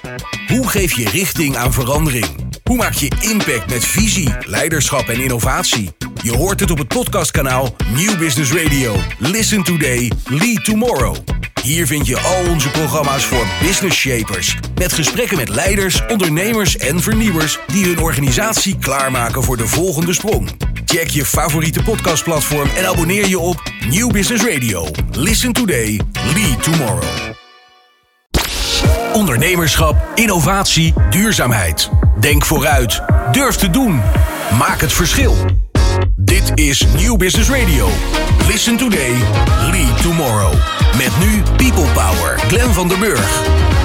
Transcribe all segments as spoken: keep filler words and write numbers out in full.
Hoe geef je richting aan verandering? Hoe maak je impact met visie, leiderschap en innovatie? Je hoort het op het podcastkanaal Nieuw Business Radio. Listen today, lead tomorrow. Hier vind je al onze programma's voor business shapers. Met gesprekken met leiders, ondernemers en vernieuwers die hun organisatie klaarmaken voor de volgende sprong. Check je favoriete podcastplatform en abonneer je op Nieuw Business Radio. Listen today, lead tomorrow. Ondernemerschap, innovatie, duurzaamheid. Denk vooruit. Durf te doen. Maak het verschil. Dit is Nieuw Business Radio. Listen today, lead tomorrow. Met nu People Power. Glenn van der Burg.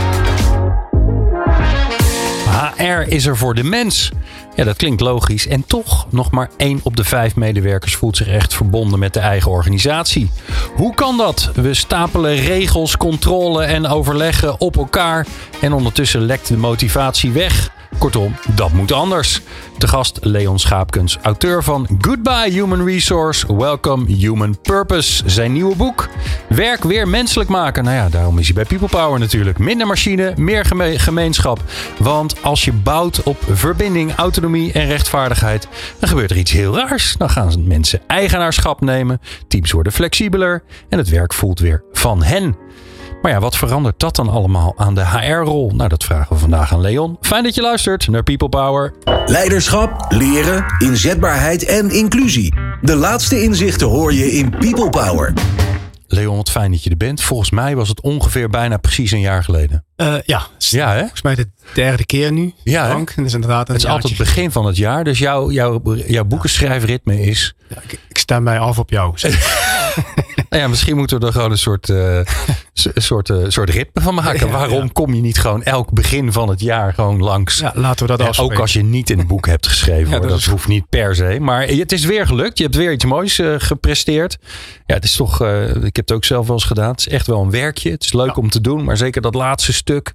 H R is er voor de mens. Ja, dat klinkt logisch. En toch, nog maar één op de vijf medewerkers voelt zich echt verbonden met de eigen organisatie. Hoe kan dat? We stapelen regels, controle en overleggen op elkaar. En ondertussen lekt de motivatie weg. Kortom, dat moet anders. Te gast Leon Schaapkens, auteur van Goodbye Human Resource, Welcome Human Purpose. Zijn nieuwe boek. Werk weer menselijk maken. Nou ja, daarom is hij bij People Power natuurlijk. Minder machine, meer geme- gemeenschap. Want als je bouwt op verbinding, autonomie en rechtvaardigheid, dan gebeurt er iets heel raars. Dan gaan mensen eigenaarschap nemen, teams worden flexibeler en het werk voelt weer van hen. Maar ja, wat verandert dat dan allemaal aan de H R-rol? Nou, dat vragen we vandaag aan Leon. Fijn dat je luistert naar People Power. Leiderschap, leren, inzetbaarheid en inclusie. De laatste inzichten hoor je in People Power. Leon, wat fijn dat je er bent. Volgens mij was het ongeveer bijna precies een jaar geleden. Uh, ja, ja hè? Volgens mij de derde keer nu. Ja, Frank. En dat is inderdaad een het is altijd het begin van het jaar. Dus jouw, jouw, jouw boekenschrijfritme is... Ja, ik, ik stem mij af op jou. Nou ja, misschien moeten we er gewoon een soort, uh, soort, uh, soort ritme van maken. Ja, Waarom ja. kom je niet gewoon elk begin van het jaar gewoon langs? Ja, laten we dat ja, afspreken. Ook als je niet in het boek hebt geschreven. Ja, hoor. Dat, dat is... hoeft niet per se. Maar het is weer gelukt. Je hebt weer iets moois uh, gepresteerd. Ja, het is toch... Uh, ik heb het ook zelf wel eens gedaan. Het is echt wel een werkje. Het is leuk ja. om te doen. Maar zeker dat laatste stuk.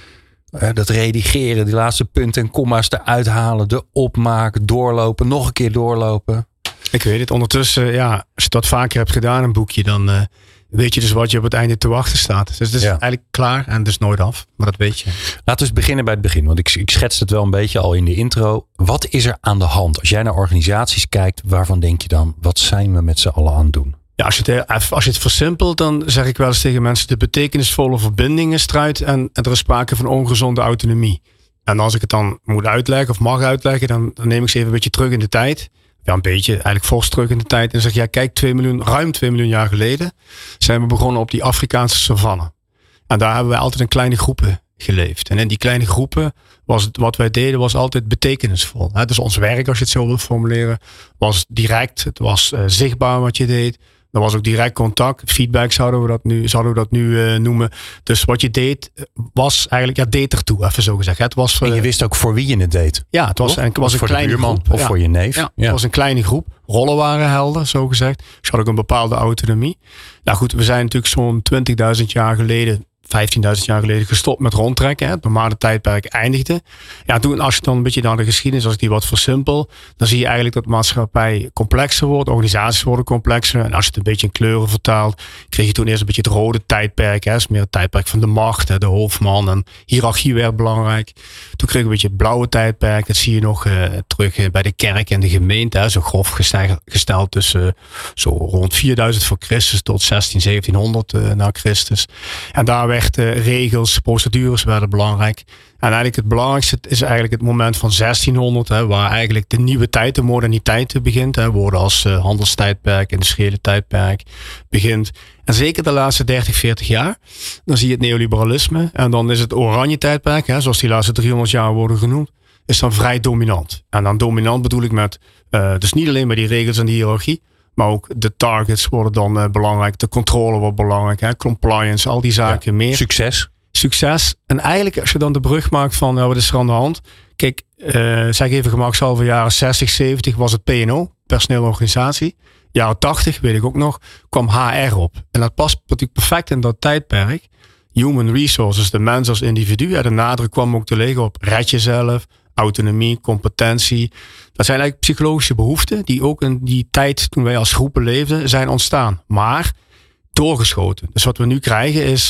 Uh, dat redigeren. Die laatste punten en komma's eruit halen. De opmaken. Doorlopen. Nog een keer doorlopen. Ik weet het. Ondertussen, ja, als je dat vaker hebt gedaan, een boekje, dan uh, weet je dus wat je op het einde te wachten staat. Dus het is ja. eigenlijk klaar en het is nooit af. Maar dat weet je. Laten we eens beginnen bij het begin. Want ik, ik schets het wel een beetje al in de intro. Wat is er aan de hand? Als jij naar organisaties kijkt, waarvan denk je dan, wat zijn we met z'n allen aan het doen? Ja, als je, het, als je het versimpelt, dan zeg ik wel eens tegen mensen, de betekenisvolle verbindingen struit en, en er is sprake van ongezonde autonomie. En als ik het dan moet uitleggen of mag uitleggen, dan, dan neem ik ze even een beetje terug in de tijd. Ja, een beetje, eigenlijk fors terug in de tijd. En zeg ja, kijk, twee miljoen, ruim twee miljoen jaar geleden zijn we begonnen op die Afrikaanse savanne. En daar hebben wij altijd in kleine groepen geleefd. En in die kleine groepen was het, wat wij deden, was altijd betekenisvol. Dus ons werk, als je het zo wilt formuleren, was direct. Het was uh, zichtbaar wat je deed. Er was ook direct contact. Feedback zouden we dat nu, zouden we dat nu uh, noemen. Dus wat je deed, was eigenlijk, ja, deed ertoe, even zo gezegd. Het was, uh, en je wist ook voor wie je het deed. Ja, het was, en het was een voor kleine de buurman groep. Of ja. voor je neef. Ja, ja. Het was een kleine groep. Rollen waren helder, zo gezegd. Dus je had ook een bepaalde autonomie. Nou goed, we zijn natuurlijk zo'n twintigduizend jaar geleden, vijftienduizend jaar geleden gestopt met rondtrekken. Het normale tijdperk eindigde. Ja, toen, als je dan een beetje naar de geschiedenis, als ik die wat versimpel, dan zie je eigenlijk dat de maatschappij complexer wordt, organisaties worden complexer. En als je het een beetje in kleuren vertaalt, kreeg je toen eerst een beetje het rode tijdperk. Hè. Dat is meer het tijdperk van de macht, hè, de hoofdman en hiërarchie werd belangrijk. Toen kreeg je een beetje het blauwe tijdperk. Dat zie je nog uh, terug uh, bij de kerk en de gemeente. Hè, zo grof gesteld, gesteld tussen uh, zo rond vierduizend voor Christus tot zestien, zeventienhonderd uh, na Christus. En daar werd Uh, regels, procedures werden belangrijk. En eigenlijk het belangrijkste is eigenlijk het moment van zestienhonderd, hè, waar eigenlijk de nieuwe tijd, de moderniteit begint. Hè, woorden als uh, handelstijdperk, industriële tijdperk begint. En zeker de laatste dertig, veertig jaar, dan zie je het neoliberalisme. En dan is het oranje tijdperk, hè, zoals die laatste driehonderd jaar worden genoemd, is dan vrij dominant. En dan dominant bedoel ik met, uh, dus niet alleen maar die regels en die hiërarchie, maar ook de targets worden dan uh, belangrijk. De controle wordt belangrijk. Hè? Compliance, al die zaken ja, meer. Succes. Succes. En eigenlijk als je dan de brug maakt van uh, wat is er aan de hand. Kijk, uh, zeg even gemakshalve jaren zestig, zeventig was het P en O. Personeel organisatie. Jaren tachtig, weet ik ook nog, kwam H R op. En dat past natuurlijk perfect in dat tijdperk. Human resources, de mens als individu. Ja, de nadruk kwam ook te liggen op red jezelf. Autonomie, competentie. Dat zijn eigenlijk psychologische behoeften die ook in die tijd toen wij als groepen leefden zijn ontstaan. Maar doorgeschoten. Dus wat we nu krijgen is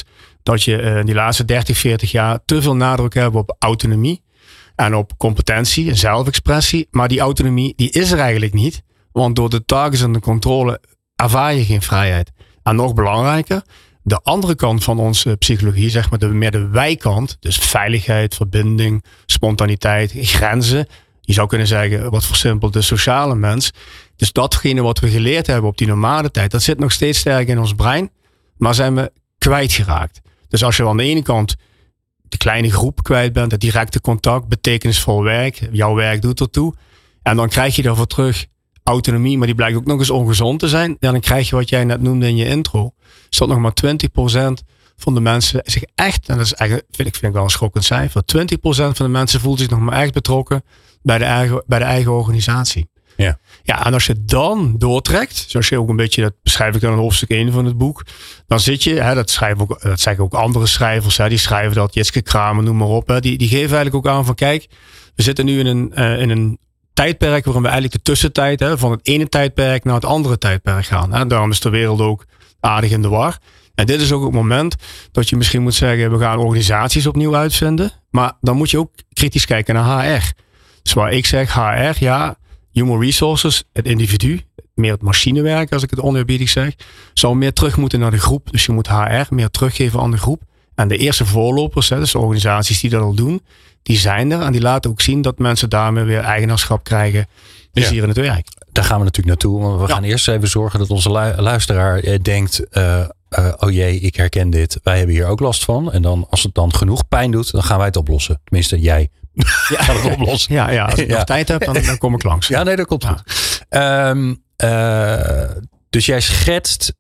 dat je uh, die laatste dertig, veertig jaar te veel nadruk hebben op autonomie en op competentie en zelfexpressie. Maar die autonomie die is er eigenlijk niet. Want door de targets en de controle ervaar je geen vrijheid. En nog belangrijker, de andere kant van onze psychologie, zeg maar de, meer de wij-kant, dus veiligheid, verbinding, spontaniteit, grenzen. Je zou kunnen zeggen, wat versimpeld, de sociale mens. Dus datgene wat we geleerd hebben op die nomadentijd, dat zit nog steeds sterk in ons brein. Maar zijn we kwijtgeraakt. Dus als je aan de ene kant de kleine groep kwijt bent, het directe contact, betekenisvol werk, jouw werk doet ertoe. En dan krijg je daarvoor terug autonomie, maar die blijkt ook nog eens ongezond te zijn. Ja, dan krijg je wat jij net noemde in je intro. Is dat nog maar twintig procent van de mensen zich echt, en dat is eigenlijk, vind ik, vind ik wel een schokkend cijfer, twintig procent van de mensen voelt zich nog maar echt betrokken bij de eigen, bij de eigen organisatie. Ja. Ja, en als je dan doortrekt, zoals je ook een beetje, dat beschrijf ik dan in hoofdstuk één van het boek, dan zit je, hè, dat, schrijven ook, dat zeggen ook andere schrijvers, hè, die schrijven dat, Jitske Kramer, noem maar op, hè, die, die geven eigenlijk ook aan van, kijk, we zitten nu in een, uh, in een tijdperk waarin we eigenlijk de tussentijd, hè, van het ene tijdperk naar het andere tijdperk gaan. Hè. Daarom is de wereld ook aardig in de war. En dit is ook het moment dat je misschien moet zeggen, we gaan organisaties opnieuw uitvinden, maar dan moet je ook kritisch kijken naar H R. Dus waar ik zeg, H R, ja, human resources, het individu, meer het machinewerk, als ik het oneerbiedig zeg, zou meer terug moeten naar de groep. Dus je moet H R meer teruggeven aan de groep. En de eerste voorlopers, dus de organisaties die dat al doen, die zijn er. En die laten ook zien dat mensen daarmee weer eigenaarschap krijgen. Dus hier in het werk. Daar gaan we natuurlijk naartoe. Want we ja. gaan eerst even zorgen dat onze lu- luisteraar eh, denkt, uh, uh, oh jee, ik herken dit. Wij hebben hier ook last van. En dan, als het dan genoeg pijn doet, dan gaan wij het oplossen. Tenminste, jij. Ja, gaat het oplossen. Ja, ja, als ik ja. nog tijd heb, dan, dan kom ik langs. Ja, nee, dat komt ja. goed. Um, uh, dus jij schetst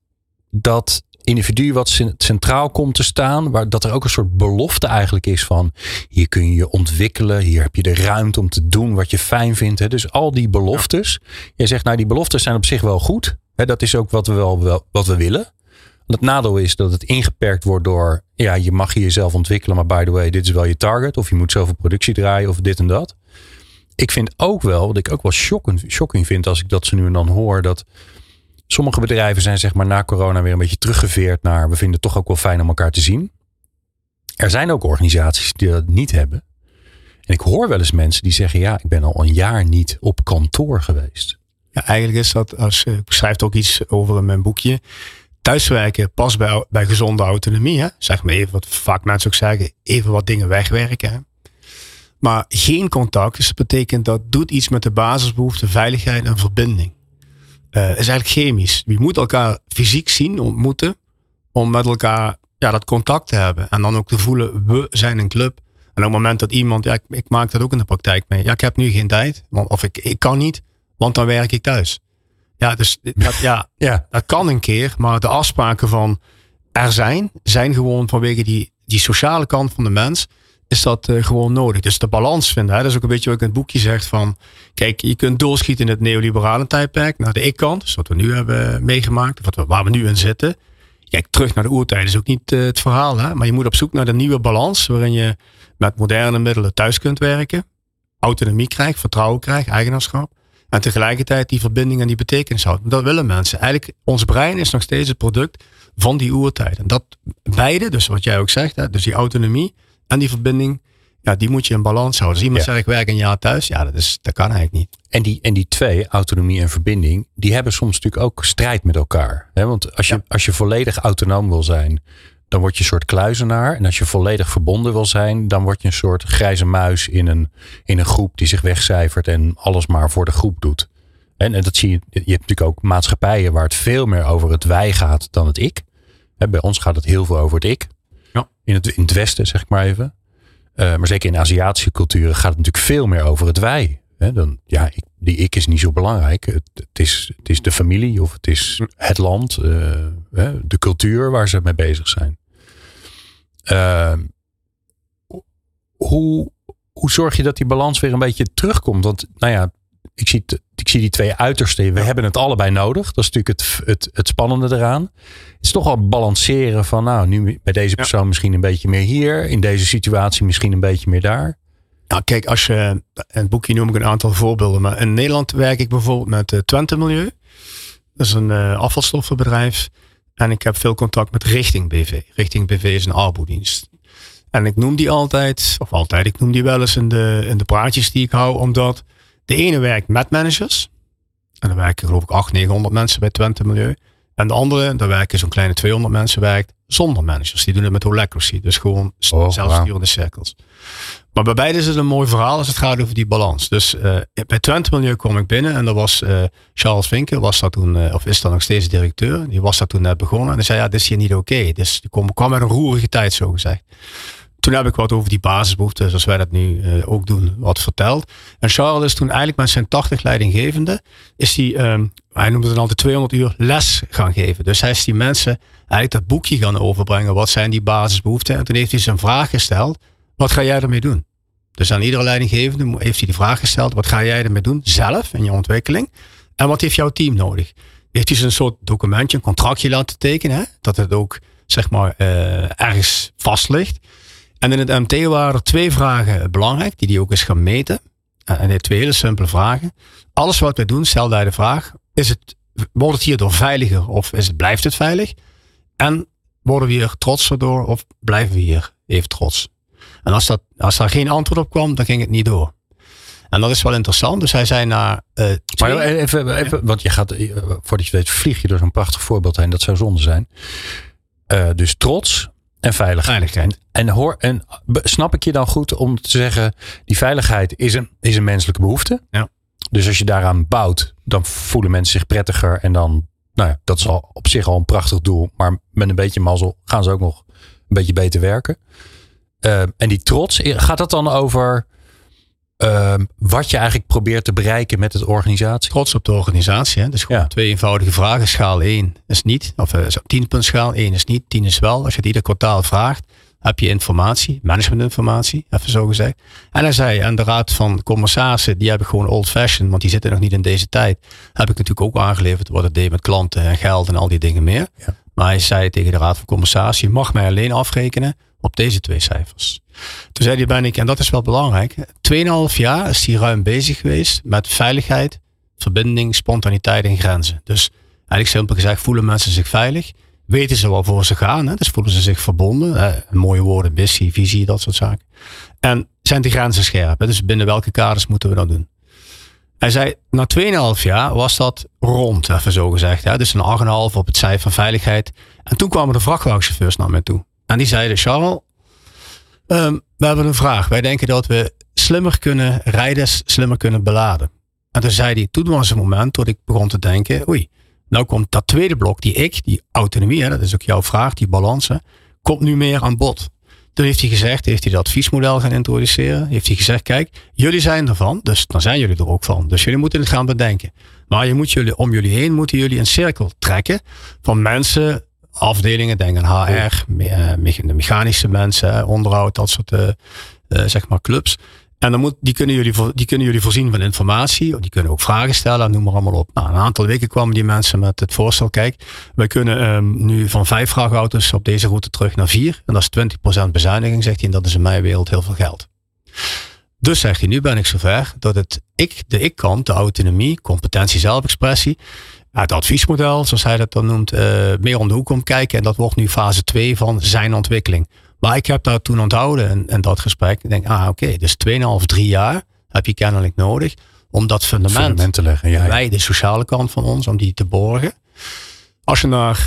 dat individu wat centraal komt te staan, waar dat er ook een soort belofte eigenlijk is van, hier kun je je ontwikkelen, hier heb je de ruimte om te doen wat je fijn vindt. Hè. Dus al die beloftes. Ja. Jij zegt, nou, die beloftes zijn op zich wel goed. Hè, dat is ook wat we wel, wel wat we willen. Het nadeel is dat het ingeperkt wordt door, ja, je mag je jezelf ontwikkelen, maar by the way, dit is wel je target. Of je moet zoveel productie draaien of dit en dat. Ik vind ook wel, wat ik ook wel shocking, shocking vind als ik dat ze nu en dan hoor, dat sommige bedrijven zijn zeg maar na corona weer een beetje teruggeveerd naar, we vinden het toch ook wel fijn om elkaar te zien. Er zijn ook organisaties die dat niet hebben. En ik hoor wel eens mensen die zeggen, ja, ik ben al een jaar niet op kantoor geweest. Ja, eigenlijk is dat, als ik schrijf er ook iets over in mijn boekje, thuiswerken past bij, bij gezonde autonomie. Hè? Zeg maar even wat vaak mensen ook zeggen, even wat dingen wegwerken. Hè? Maar geen contact, dus dat betekent dat doet iets met de basisbehoeften, veiligheid en verbinding. Uh, is eigenlijk chemisch. Je moet elkaar fysiek zien, ontmoeten, om met elkaar ja, dat contact te hebben. En dan ook te voelen, we zijn een club. En op het moment dat iemand, ja, ik, ik maak dat ook in de praktijk mee. Ja, ik heb nu geen tijd, want, of ik, ik kan niet, want dan werk ik thuis. Ja, dus dat, ja, ja. dat kan een keer, maar de afspraken van er zijn, zijn gewoon vanwege die, die sociale kant van de mens, is dat uh, gewoon nodig. Dus de balans vinden, hè, dat is ook een beetje wat ik in het boekje zeg van, kijk, je kunt doorschieten in het neoliberale tijdperk naar de ik-kant, dus wat we nu hebben meegemaakt, wat we, waar we nu in zitten. Kijk, terug naar de oertijd is ook niet uh, het verhaal, hè, maar je moet op zoek naar de nieuwe balans, waarin je met moderne middelen thuis kunt werken, autonomie krijgt, vertrouwen krijgt, eigenaarschap. En tegelijkertijd die verbinding en die betekenis houdt. Dat willen mensen. Eigenlijk, ons brein is nog steeds het product van die oertijd. En dat beide, dus wat jij ook zegt, hè, dus die autonomie en die verbinding, ja, die moet je in balans houden. Als iemand ja. zegt, ik werk een jaar thuis, ja, dat, is, dat kan eigenlijk niet. En die, en die twee, autonomie en verbinding, die hebben soms natuurlijk ook strijd met elkaar. Hè? Want als je, ja. als je volledig autonoom wil zijn, dan word je een soort kluizenaar. En als je volledig verbonden wil zijn, dan word je een soort grijze muis in een, in een groep die zich wegcijfert en alles maar voor de groep doet. En, en dat zie je, je hebt natuurlijk ook maatschappijen waar het veel meer over het wij gaat dan het ik. Hè, bij ons gaat het heel veel over het ik. Ja. In, het, in het Westen, zeg ik maar even. Uh, maar zeker in Aziatische culturen gaat het natuurlijk veel meer over het wij. Hè, dan, ja, ik, die ik is niet zo belangrijk. Het, het, is, het is de familie of het is het land, uh, de cultuur waar ze mee bezig zijn. Uh, hoe, hoe zorg je dat die balans weer een beetje terugkomt? Want nou ja, ik zie, ik zie die twee uitersten. We ja. hebben het allebei nodig. Dat is natuurlijk het, het, het spannende eraan. Het is toch al balanceren van nou, nu bij deze persoon ja. misschien een beetje meer hier. In deze situatie misschien een beetje meer daar. Nou kijk, als je, in het boekje noem ik een aantal voorbeelden. Maar in Nederland werk ik bijvoorbeeld met uh, Twente Milieu. Dat is een uh, afvalstoffenbedrijf. En ik heb veel contact met Richting B V. Richting B V is een arbodienst. En ik noem die altijd, of altijd, ik noem die wel eens in de, in de praatjes die ik hou. Omdat de ene werkt met managers. En dan werken geloof ik achthonderd, negenhonderd mensen bij Twente Milieu. En de andere, daar werken zo'n kleine tweehonderd mensen werkt zonder managers. Die doen het met holacracy. Dus gewoon oh, zelfsturende wow. cirkels. Maar bij beide is het een mooi verhaal als het gaat over die balans. Dus uh, bij Twente Milieu kwam ik binnen. En dat was uh, Charles Vinken, was dat toen, uh, of is dat nog steeds directeur. Die was dat toen net begonnen. En hij zei, ja, dit is hier niet oké. Okay. Dus die kwam, kwam uit een roerige tijd, zo gezegd. Toen heb ik wat over die basisbehoeften, zoals wij dat nu uh, ook doen, wat verteld. En Charles is toen eigenlijk met zijn tachtig leidinggevende, is hij, um, hij noemde het altijd tweehonderd uur les gaan geven. Dus hij is die mensen eigenlijk dat boekje gaan overbrengen. Wat zijn die basisbehoeften? En toen heeft hij zijn vraag gesteld. Wat ga jij ermee doen? Dus aan iedere leidinggevende heeft hij de vraag gesteld. Wat ga jij ermee doen? Zelf in je ontwikkeling. En wat heeft jouw team nodig? Heeft hij een soort documentje, een contractje laten tekenen. Hè? Dat het ook zeg maar uh, ergens vast ligt. En in het M T waren er twee vragen belangrijk. Die hij ook eens gaan meten. En hij heeft twee hele simpele vragen. Alles wat wij doen, stelde hij de vraag. Is het, wordt het hierdoor veiliger of is het, blijft het veilig? En worden we hier trotser door of blijven we hier even trots? En als, dat, als daar geen antwoord op kwam, dan ging het niet door. En dat is wel interessant. Dus hij zei naar uh, twee... Maar even, even, want je gaat, voordat je weet, vlieg je door zo'n prachtig voorbeeld heen. Dat zou zonde zijn. Uh, dus trots en veiligheid. veiligheid. En, hoor, en snap ik je dan goed om te zeggen, die veiligheid is een, is een menselijke behoefte. Ja. Dus als je daaraan bouwt, dan voelen mensen zich prettiger. En dan, nou ja, dat is al op zich al een prachtig doel. Maar met een beetje mazzel gaan ze ook nog een beetje beter werken. Uh, en die trots, gaat dat dan over uh, wat je eigenlijk probeert te bereiken met het organisatie? Trots op de organisatie. Hè? Dus gewoon ja. twee eenvoudige vragen. Schaal één is niet. Of uh, tien punt schaal. één is niet. tien is wel. Als je het ieder kwartaal vraagt, heb je informatie. Managementinformatie, even zo gezegd. En hij zei, en de raad van commissarissen, die hebben gewoon old fashioned, want die zitten nog niet in deze tijd. Heb ik natuurlijk ook aangeleverd wat het deed met klanten en geld en al die dingen meer. Ja. Maar hij zei tegen de raad van commissarissen, je mag mij alleen afrekenen op deze twee cijfers. Toen zei hij, ben ik, en dat is wel belangrijk, tweeënhalf jaar is hij ruim bezig geweest met veiligheid, verbinding, spontaniteit en grenzen. Dus eigenlijk simpel gezegd, voelen mensen zich veilig? Weten ze waarvoor ze gaan? Hè? Dus voelen ze zich verbonden? Hè? Mooie woorden, missie, visie, dat soort zaken. En zijn de grenzen scherp? Hè? Dus binnen welke kaders moeten we dat doen? Hij zei, na tweeënhalf jaar was dat rond, even zo gezegd. Hè? Dus een acht komma vijf op het cijfer van veiligheid. En toen kwamen de vrachtwagenchauffeurs naar mij toe. En die zeiden, Charles, um, we hebben een vraag. Wij denken dat we slimmer kunnen rijden, slimmer kunnen beladen. En toen zei hij, toen was een moment dat ik begon te denken, oei, nou komt dat tweede blok, die ik, die autonomie, hè, dat is ook jouw vraag, die balans, hè, komt nu meer aan bod. Toen heeft hij gezegd, heeft hij dat adviesmodel gaan introduceren. Heeft hij gezegd, kijk, jullie zijn ervan, dus dan zijn jullie er ook van. Dus jullie moeten het gaan bedenken. Maar je moet jullie, om jullie heen moeten jullie een cirkel trekken van mensen, afdelingen, denk aan H R, me, me, mechanische mensen, onderhoud, dat soort uh, uh, zeg maar clubs. En dan moet, die, kunnen jullie, die kunnen jullie voorzien van informatie. Die kunnen ook vragen stellen, noem maar allemaal op. Nou, een aantal weken kwamen die mensen met het voorstel. Kijk, wij kunnen um, nu van vijf vrachtauto's op deze route terug naar vier. En dat is twintig procent bezuiniging, zegt hij. En dat is in mijn wereld heel veel geld. Dus zegt hij, nu ben ik zover dat het ik, de ik-kant, de autonomie, competentie, zelfexpressie, het adviesmodel, zoals hij dat dan noemt, uh, meer om de hoek komt kijken. En dat wordt nu fase twee van zijn ontwikkeling. Maar ik heb dat toen onthouden en, en dat gesprek. Ik denk, ah oké, okay, dus twee komma vijf, drie jaar heb je kennelijk nodig om dat fundament, fundament te leggen. Ja, ja. Wij, de sociale kant van ons, om die te borgen. Als je naar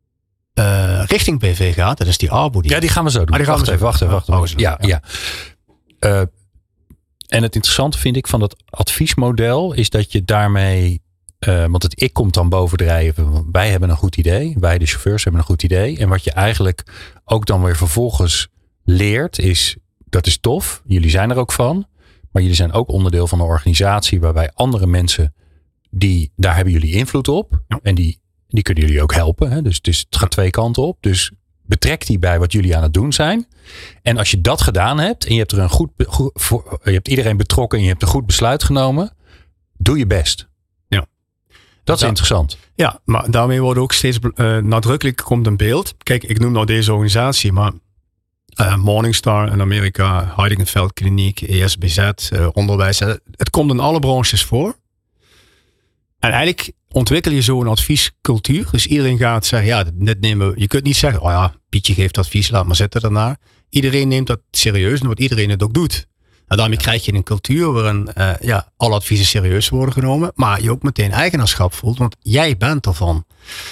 uh, richting B V gaat, dat is die arbo. Ja, die gaan we zo doen. Ah, die gaan wacht, we even, wacht even, wacht even. Oh, ja, ja. ja. Uh, en het interessante vind ik van dat adviesmodel is dat je daarmee, uh, want het ik komt dan bovendrijven. Wij hebben een goed idee. Wij, de chauffeurs, hebben een goed idee. En wat je eigenlijk ook dan weer vervolgens leert is, dat is tof. Jullie zijn er ook van. Maar jullie zijn ook onderdeel van een organisatie waarbij andere mensen, die, daar hebben jullie invloed op. Ja. En die, die kunnen jullie ook helpen. Hè? Dus, dus het gaat twee kanten op. Dus betrek die bij wat jullie aan het doen zijn. En als je dat gedaan hebt en je hebt er een goed, goed voor, je hebt iedereen betrokken en je hebt een goed besluit genomen, doe je best. Ja. Dat is ja. interessant. Ja, maar daarmee wordt ook steeds uh, nadrukkelijk komt een beeld. Kijk, ik noem nou deze organisatie, maar uh, Morningstar in Amerika, Heidingenveld Kliniek, E S B Z, uh, onderwijs. Uh, het komt in alle branches voor. En eigenlijk ontwikkel je zo een adviescultuur. Dus iedereen gaat zeggen, ja, dit nemen we. Je kunt niet zeggen, oh ja, Pietje geeft advies, laat maar zitten daarna. Iedereen neemt dat serieus en wat iedereen het ook doet. En daarmee krijg je een cultuur waarin uh, ja, alle adviezen serieus worden genomen. Maar je ook meteen eigenaarschap voelt, want jij bent ervan.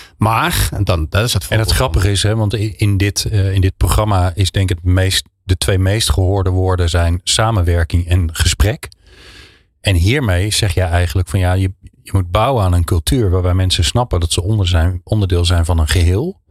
Maar, en dan, dat is het En het grappige is, hè, want in dit, uh, in dit programma is denk ik het meest, de twee meest gehoorde woorden zijn samenwerking en gesprek. En hiermee zeg jij eigenlijk van ja, je, je moet bouwen aan een cultuur waarbij mensen snappen dat ze onder zijn, onderdeel zijn van een geheel.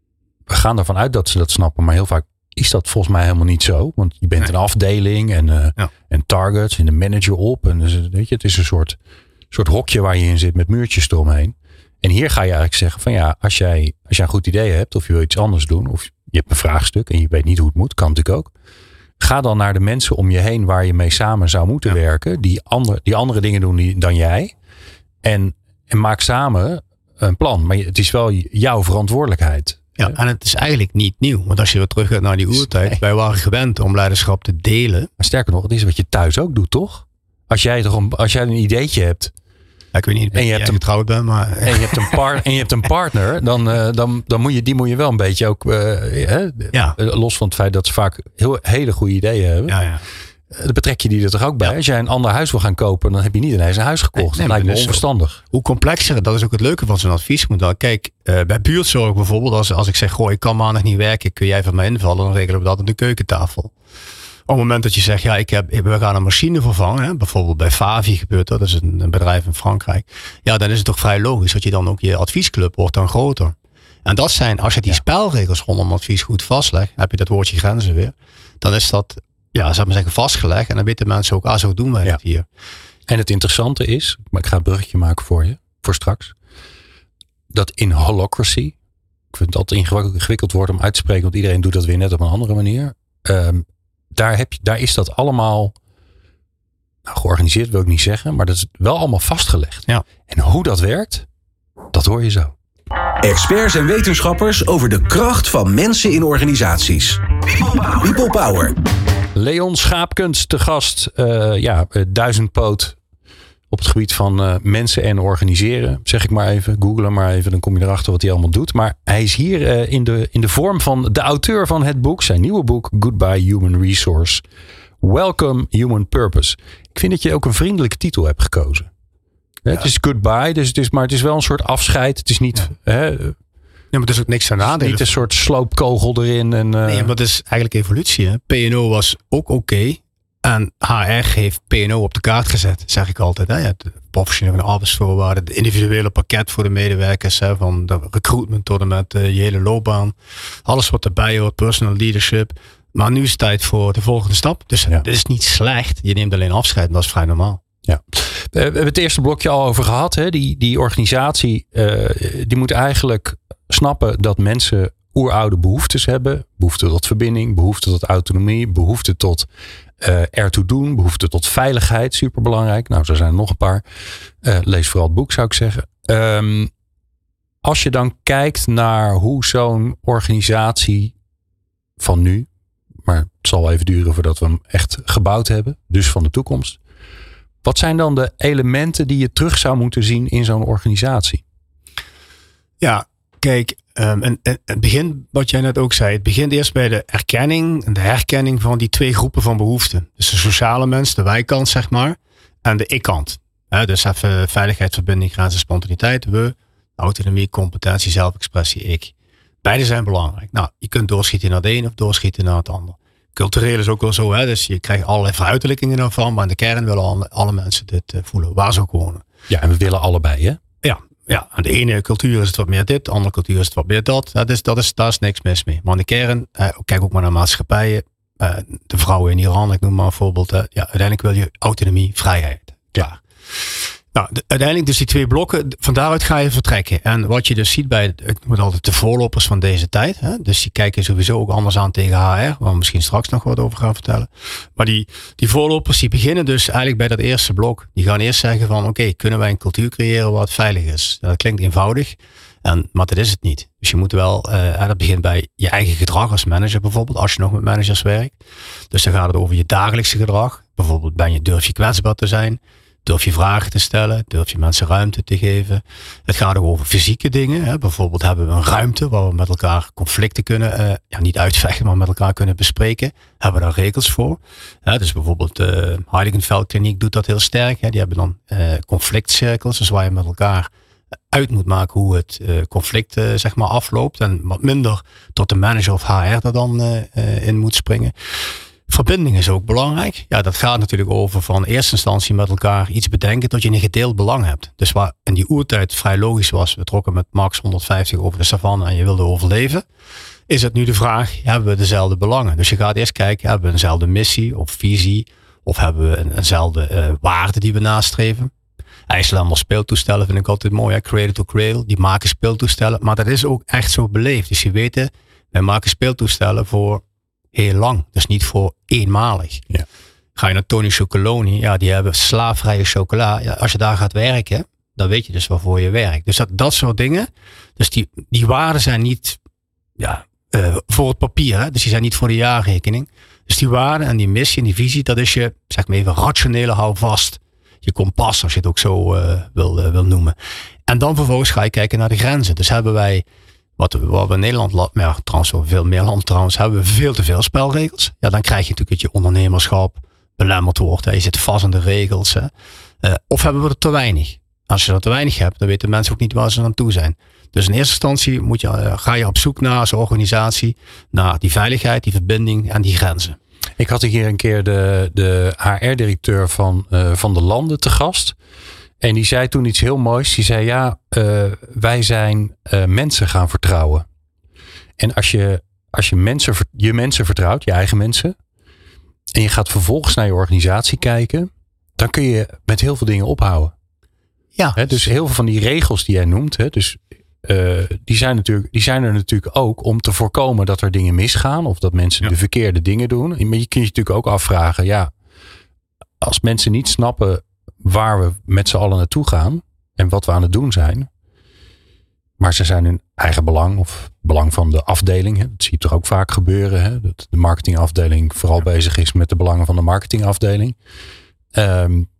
We gaan ervan uit dat ze dat snappen, maar heel vaak is dat volgens mij helemaal niet zo. Want je bent nee. een afdeling en, uh, ja. en targets en de manager op. En dus, weet je, het is een soort, soort hokje waar je in zit met muurtjes eromheen. En hier ga je eigenlijk zeggen van ja, als jij, als jij een goed idee hebt of je wil iets anders doen of je hebt een vraagstuk en je weet niet hoe het moet, kan natuurlijk ook. Ga dan naar de mensen om je heen waar je mee samen zou moeten ja. werken. Die, ander, die andere dingen doen die, dan jij. En, en maak samen een plan. Maar het is wel jouw verantwoordelijkheid. Ja, en het is eigenlijk niet nieuw. Want als je weer terug gaat naar die oertijd. Nee. Wij waren gewend om leiderschap te delen. Maar sterker nog, het is wat je thuis ook doet, toch? Als jij, toch een, als jij een ideetje hebt. Ja, ik weet niet, en je hebt een getrouwd ben, maar. En je hebt een, par, en je hebt een partner. Dan, uh, dan, dan moet je, die moet je wel een beetje ook. Uh, hè, ja. Los van het feit dat ze vaak heel, hele goede ideeën hebben. Ja, ja. Dan betrek je die er toch ook bij. Ja. Als jij een ander huis wil gaan kopen, dan heb je niet ineens een huis gekocht. Nee, nee, dat lijkt me onverstandig. Zo. Hoe complexer, dat is ook het leuke van zo'n adviesmodel. Kijk, uh, bij buurtzorg bijvoorbeeld, als, als ik zeg, goh, ik kan maandag niet werken, kun jij van mij invallen, dan regelen we dat aan de keukentafel. Op het moment dat je zegt, ja, ik heb, we gaan een machine vervangen, hè, bijvoorbeeld bij Favi gebeurt dat, dat is een, een bedrijf in Frankrijk. Ja, dan is het toch vrij logisch dat je dan ook je adviesclub wordt dan groter. En dat zijn, als je die ja. spelregels rondom advies goed vastlegt, heb je dat woordje grenzen weer, dan is dat, ja, zou ik maar zeggen, vastgelegd. En dan weten mensen ook, ah, zo doen wij ja. het hier. En het interessante is, maar ik ga een bruggetje maken voor je, voor straks, dat in holacracy, ik vind het altijd ingewikkeld, ingewikkeld woord om uit te spreken, want iedereen doet dat weer net op een andere manier. Um, daar, heb je, daar is dat allemaal nou, georganiseerd, wil ik niet zeggen, maar dat is wel allemaal vastgelegd. Ja. En hoe dat werkt, dat hoor je zo. Experts en wetenschappers over de kracht van mensen in organisaties. People Power. Leon Schaapkens te gast. Uh, ja, duizendpoot op het gebied van uh, mensen en organiseren. Zeg ik maar even. Google hem maar even. Dan kom je erachter wat hij allemaal doet. Maar hij is hier uh, in, de, in de vorm van de auteur van het boek. Zijn nieuwe boek. Goodbye Human Resource. Welcome Human Purpose. Ik vind dat je ook een vriendelijke titel hebt gekozen. Ja. Het is goodbye. Dus het is, maar het is wel een soort afscheid. Het is niet... Ja. Hè, Ja, maar er is ook niks aan nadelen. Niet een soort sloopkogel erin. En, uh... Nee, maar dat is eigenlijk evolutie. Hè? P en O was ook oké. Okay, en H R heeft P en O op de kaart gezet, zeg ik altijd. Hè? Ja, de professionele arbeidsvoorwaarden, het individuele pakket voor de medewerkers. Hè? Van de recruitment tot en met uh, je hele loopbaan. Alles wat erbij hoort, personal leadership. Maar nu is het tijd voor de volgende stap. Dus ja. dat is niet slecht. Je neemt alleen afscheid en dat is vrij normaal. Ja. We hebben het eerste blokje al over gehad. Hè? Die, die organisatie uh, die moet eigenlijk snappen dat mensen oeroude behoeftes hebben. Behoefte tot verbinding, behoefte tot autonomie, behoefte tot uh, ertoe doen, behoefte tot veiligheid. Superbelangrijk. Nou, zo zijn er nog een paar. Uh, lees vooral het boek, zou ik zeggen. Um, als je dan kijkt naar hoe zo'n organisatie van nu, maar het zal even duren voordat we hem echt gebouwd hebben, dus van de toekomst. Wat zijn dan de elementen die je terug zou moeten zien in zo'n organisatie? Ja, kijk, um, en, en het begin, wat jij net ook zei, het begint eerst bij de erkenning en de herkenning van die twee groepen van behoeften. Dus de sociale mens, de wij-kant zeg maar, en de ik-kant. He, dus even veiligheid, verbinding, grenzen, spontaniteit, we, autonomie, competentie, zelfexpressie, ik. Beide zijn belangrijk. Nou, je kunt doorschieten naar het een of doorschieten naar het ander. Cultureel is ook wel zo, hè? Dus je krijgt allerlei veruitelijkingen daarvan, maar in de kern willen alle, alle mensen dit uh, voelen, waar ze ook wonen. Ja, en we willen allebei, hè? Ja, ja. En de ene cultuur is het wat meer dit, de andere cultuur is het wat meer dat. Dat is, dat is, daar is niks mis mee. Maar in de kern, uh, kijk ook maar naar maatschappijen, uh, de vrouwen in Iran, ik noem maar een voorbeeld. Uh, ja, uiteindelijk wil je autonomie, vrijheid. Klaar. Nou, de, uiteindelijk dus die twee blokken, van daaruit ga je vertrekken. En wat je dus ziet bij, ik noem het altijd de voorlopers van deze tijd. Hè? Dus die kijken sowieso ook anders aan tegen H R, waar we misschien straks nog wat over gaan vertellen. Maar die, die voorlopers die beginnen dus eigenlijk bij dat eerste blok. Die gaan eerst zeggen van oké, okay, kunnen wij een cultuur creëren wat veilig is? Dat klinkt eenvoudig, en, maar dat is het niet. Dus je moet wel, uh, dat begint bij je eigen gedrag als manager bijvoorbeeld, als je nog met managers werkt. Dus dan gaat het over je dagelijkse gedrag. Bijvoorbeeld ben je, durf je kwetsbaar te zijn? Durf je vragen te stellen? Durf je mensen ruimte te geven? Het gaat ook over fysieke dingen. Hè? Bijvoorbeeld hebben we een ruimte waar we met elkaar conflicten kunnen, uh, ja, niet uitvechten, maar met elkaar kunnen bespreken. Hebben we daar regels voor? Ja, dus bijvoorbeeld de uh, Heiligenfeld Kliniek doet dat heel sterk. Hè? Die hebben dan uh, conflictcirkels, dus waar je met elkaar uit moet maken hoe het uh, conflict uh, zeg maar afloopt. En wat minder tot de manager of H R er dan uh, uh, in moet springen. Verbinding is ook belangrijk. Ja, dat gaat natuurlijk over van eerste instantie met elkaar iets bedenken tot je een gedeeld belang hebt. Dus waar in die oertijd vrij logisch was, we trokken met Max honderdvijftig over de savanne en je wilde overleven, is het nu de vraag, hebben we dezelfde belangen? Dus je gaat eerst kijken, hebben we eenzelfde missie of visie of hebben we een, eenzelfde uh, waarde die we nastreven? IJslanders speeltoestellen vind ik altijd mooi, hè? Cradle to Cradle, die maken speeltoestellen, maar dat is ook echt zo beleefd. Dus je weet, wij maken speeltoestellen voor heel lang, dus niet voor eenmalig. Ja. Ga je naar Tony Chocoloni, ja, die hebben slaafvrije chocola. Ja, als je daar gaat werken, dan weet je dus waarvoor je werkt. Dus dat, dat soort dingen. Dus die, die waarden zijn niet ja, uh, voor het papier, hè? Dus die zijn niet voor de jaarrekening. Dus die waarden en die missie en die visie, dat is je, zeg maar even, rationele houvast. Je kompas, als je het ook zo uh, wil, uh, wil noemen. En dan vervolgens ga je kijken naar de grenzen. Dus hebben wij Wat, wat we in Nederland, maar ja, trouwens wel veel meer land trouwens, hebben we veel te veel spelregels. Ja, dan krijg je natuurlijk dat je ondernemerschap belemmerd wordt. Hè. Je zit vast in de regels. Hè. Uh, of hebben we er te weinig? Als je er te weinig hebt, dan weten mensen ook niet waar ze aan toe zijn. Dus in eerste instantie moet je, uh, ga je op zoek naar als organisatie, naar die veiligheid, die verbinding en die grenzen. Ik had hier een keer de, de H R-directeur van, uh, van de landen te gast. En die zei toen iets heel moois. Die zei, ja, uh, wij zijn uh, mensen gaan vertrouwen. En als je, als je mensen, je mensen vertrouwt, je eigen mensen, en je gaat vervolgens naar je organisatie kijken, dan kun je met heel veel dingen ophouden. Ja. He, dus heel veel van die regels die jij noemt, he, dus, uh, die, zijn natuurlijk, die zijn er natuurlijk ook om te voorkomen dat er dingen misgaan of dat mensen ja. de verkeerde dingen doen. Maar je kunt je natuurlijk ook afvragen, ja, als mensen niet snappen waar we met z'n allen naartoe gaan en wat we aan het doen zijn, maar ze zijn hun eigen belang of belang van de afdeling. Hè, dat zie je toch ook vaak gebeuren. Hè, dat de marketingafdeling vooral bezig is met de belangen van de marketingafdeling. Um,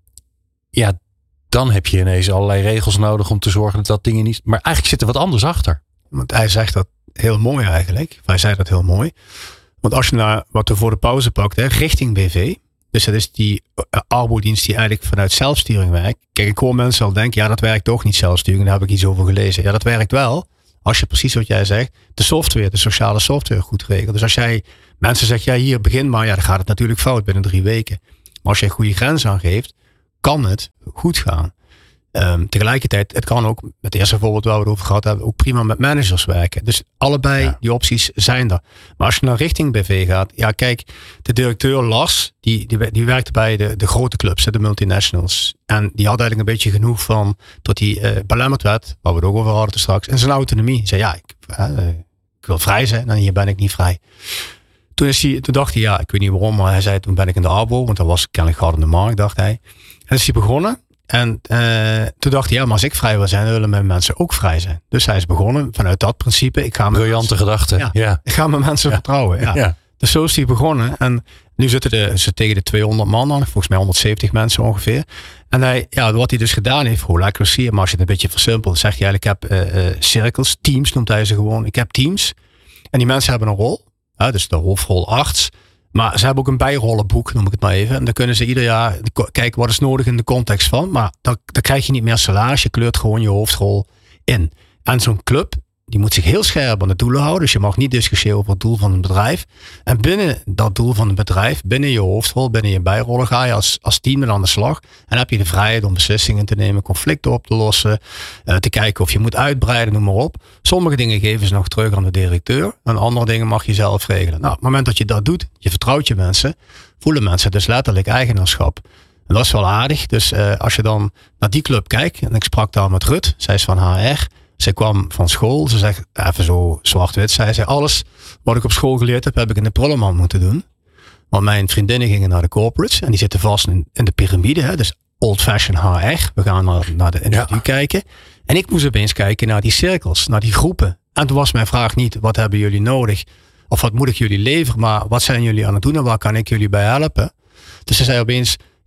ja, dan heb je ineens allerlei regels nodig om te zorgen dat dat dingen niet. Maar eigenlijk zit er wat anders achter. Want hij zegt dat heel mooi eigenlijk. Hij zei dat heel mooi. Want als je naar wat we voor de pauze pakt, hè, richting B V. Dus dat is die arbodienst die eigenlijk vanuit zelfsturing werkt. Kijk, ik hoor mensen al denken, ja, dat werkt toch niet zelfsturing. Daar heb ik iets over gelezen. Ja, dat werkt wel. Als je precies wat jij zegt, de software, de sociale software goed regelt. Dus als jij mensen zegt, ja, hier begin maar. Ja, dan gaat het natuurlijk fout binnen drie weken. Maar als je goede grenzen aangeeft, kan het goed gaan. Um, tegelijkertijd, het kan ook, met het eerste voorbeeld waar we het over gehad hebben, ook prima met managers werken. Dus allebei ja. die opties zijn er. Maar als je naar richting B V gaat, ja kijk, de directeur Lars, die, die, die werkte bij de, de grote clubs, de multinationals. En die had eigenlijk een beetje genoeg van, tot hij uh, belemmerd werd, waar we het ook over hadden straks, en zijn autonomie. Hij zei, ja, ik, uh, ik wil vrij zijn en hier ben ik niet vrij. Toen, is hij, toen dacht hij, ja, ik weet niet waarom, maar hij zei, toen ben ik in de Arbo, want dat was kennelijk hard in de markt, dacht hij. En is hij begonnen. En uh, toen dacht hij, ja, maar als ik vrij wil zijn, dan willen mijn mensen ook vrij zijn. Dus hij is begonnen vanuit dat principe. Ik ga Briljante gedachte. Ja, ja. Ik ga mijn mensen ja. vertrouwen. Ja. Ja. Dus zo is hij begonnen. En nu zitten de, ze tegen de tweehonderd man aan. Volgens mij honderdzeventig mensen ongeveer. En hij, ja, wat hij dus gedaan heeft, voor accuracy, maar als je het een beetje versimpelt, zeg je eigenlijk, ik heb uh, uh, cirkels, teams noemt hij ze gewoon. Ik heb teams. En die mensen hebben een rol. Uh, dus de hoofdrol arts. Maar ze hebben ook een bijrollenboek, noem ik het maar even. En dan kunnen ze ieder jaar kijken wat is nodig in de context van. Maar dan, dan krijg je niet meer salaris. Je kleurt gewoon je hoofdrol in. En zo'n club, die moet zich heel scherp aan de doelen houden. Dus je mag niet discussiëren over het doel van het bedrijf. En binnen dat doel van het bedrijf, binnen je hoofdrol, binnen je bijrollen, ga je als, als team aan de slag. En dan heb je de vrijheid om beslissingen te nemen, conflicten op te lossen. Uh, te kijken of je moet uitbreiden, noem maar op. Sommige dingen geven ze nog terug aan de directeur. En andere dingen mag je zelf regelen. Nou, op het moment dat je dat doet, je vertrouwt je mensen, voelen mensen dus letterlijk eigenaarschap. En dat is wel aardig. Dus uh, als je dan naar die club kijkt, en ik sprak daar met Rut, zij is van H R. Zij kwam van school. Ze zegt, even zo zwart-wit. Zij zei, alles wat ik op school geleerd heb, heb ik in de prullenmand moeten doen. Want mijn vriendinnen gingen naar de corporates. En die zitten vast in, in de piramide. Hè, dus old-fashioned H R. We gaan naar, naar de individu ja. kijken. En ik moest opeens kijken naar die cirkels. Naar die groepen. En toen was mijn vraag niet, wat hebben jullie nodig? Of wat moet ik jullie leveren? Maar wat zijn jullie aan het doen? En waar kan ik jullie bij helpen? Dus ze zei opeens,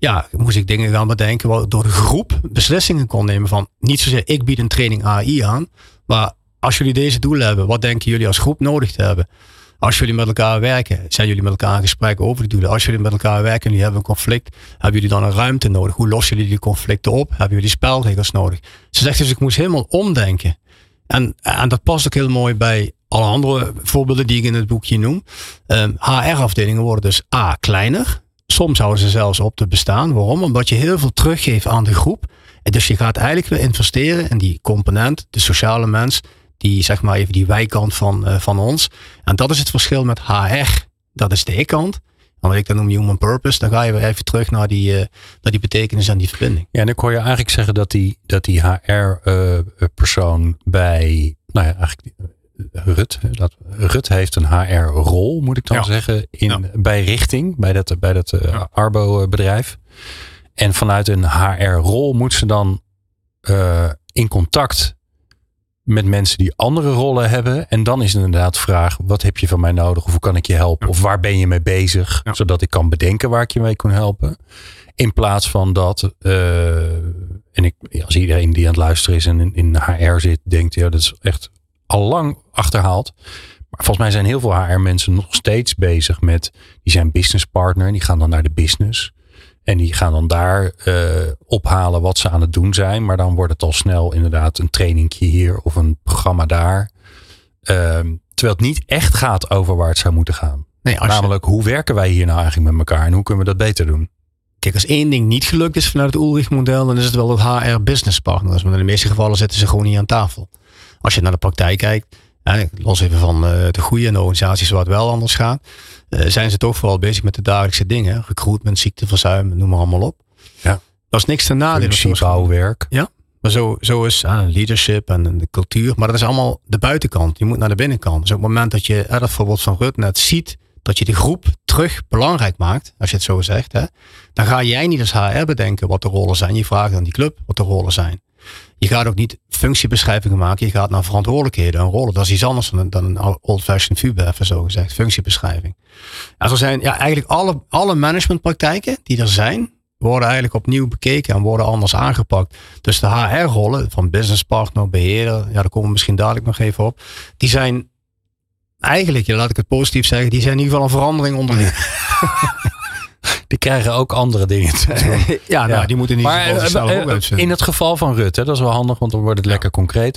ja, moest ik dingen gaan bedenken waardoor de groep beslissingen kon nemen van niet zozeer ik bied een training A I aan, maar als jullie deze doelen hebben, wat denken jullie als groep nodig te hebben? Als jullie met elkaar werken, zijn jullie met elkaar in gesprek over die doelen. Als jullie met elkaar werken en jullie hebben een conflict, hebben jullie dan een ruimte nodig? Hoe lossen jullie die conflicten op? Hebben jullie spelregels nodig? Ze zegt dus, ik moest helemaal omdenken. En, en dat past ook heel mooi bij alle andere voorbeelden die ik in het boekje noem. Um, H R-afdelingen worden dus A, kleiner. Soms houden ze zelfs op te bestaan. Waarom? Omdat je heel veel teruggeeft aan de groep. En dus je gaat eigenlijk weer investeren in die component, de sociale mens, die zeg maar even die wijkant van, uh, van ons. En dat is het verschil met H R. Dat is de ik-kant. En wat ik dan noem human purpose, dan ga je weer even terug naar die, uh, naar die betekenis en die verbinding. Ja, en ik hoor je eigenlijk zeggen dat die, dat die H R-persoon uh, bij, nou ja, eigenlijk Rut, dat, Rut heeft een H R-rol, moet ik dan ja. zeggen, in, ja. bij Richting, bij dat, bij dat uh, ja. Arbo-bedrijf. En vanuit een H R-rol moet ze dan uh, in contact met mensen die andere rollen hebben. En dan is het inderdaad de vraag, wat heb je van mij nodig? Of hoe kan ik je helpen? Ja. Of waar ben je mee bezig? Ja. Zodat ik kan bedenken waar ik je mee kan helpen. In plaats van dat, uh, en ik, als iedereen die aan het luisteren is en in, in H R zit, denkt, ja, dat is echt al lang achterhaald. Maar volgens mij zijn heel veel H R-mensen nog steeds bezig met, die zijn business partner en die gaan dan naar de business. En die gaan dan daar uh, ophalen wat ze aan het doen zijn. Maar dan wordt het al snel inderdaad een trainingje hier of een programma daar. Uh, terwijl het niet echt gaat over waar het zou moeten gaan. Nee, namelijk, je... hoe werken wij hier nou eigenlijk met elkaar en hoe kunnen we dat beter doen? Kijk, als één ding niet gelukt is vanuit het Ulrich-model, dan is het wel het H R-business partners. Maar in de meeste gevallen zitten ze gewoon niet aan tafel. Als je naar de praktijk kijkt, hè, los even van uh, de goede en de organisaties waar het wel anders gaat, uh, zijn ze toch vooral bezig met de dagelijkse dingen. Recruitment, ziekteverzuim, noem maar allemaal op. Ja. Dat is niks te nadelen. Bouwwerk. Ja, maar zo, zo is uh, leadership en de cultuur. Maar dat is allemaal de buitenkant. Je moet naar de binnenkant. Dus op het moment dat je, uh, dat voorbeeld van Rut net ziet, dat je de groep terug belangrijk maakt, als je het zo zegt, hè, dan ga jij niet als H R bedenken wat de rollen zijn. Je vraagt aan die club wat de rollen zijn. Je gaat ook niet functiebeschrijvingen maken. Je gaat naar verantwoordelijkheden en rollen. Dat is iets anders dan een, dan een old-fashioned V U B, even zo gezegd. Functiebeschrijving. En zo zijn ja, eigenlijk alle, alle managementpraktijken die er zijn, worden eigenlijk opnieuw bekeken en worden anders aangepakt. Dus de H R-rollen van businesspartner, beheerder, ja, daar komen we misschien dadelijk nog even op. Die zijn eigenlijk, ja, laat ik het positief zeggen, die zijn in ieder geval een verandering onderling. Die krijgen ook andere dingen te doen. ja, nou, ja, die moeten niet maar, zelf ook uitvinden. In het geval van Rut, hè, dat is wel handig, want dan wordt het ja. lekker concreet.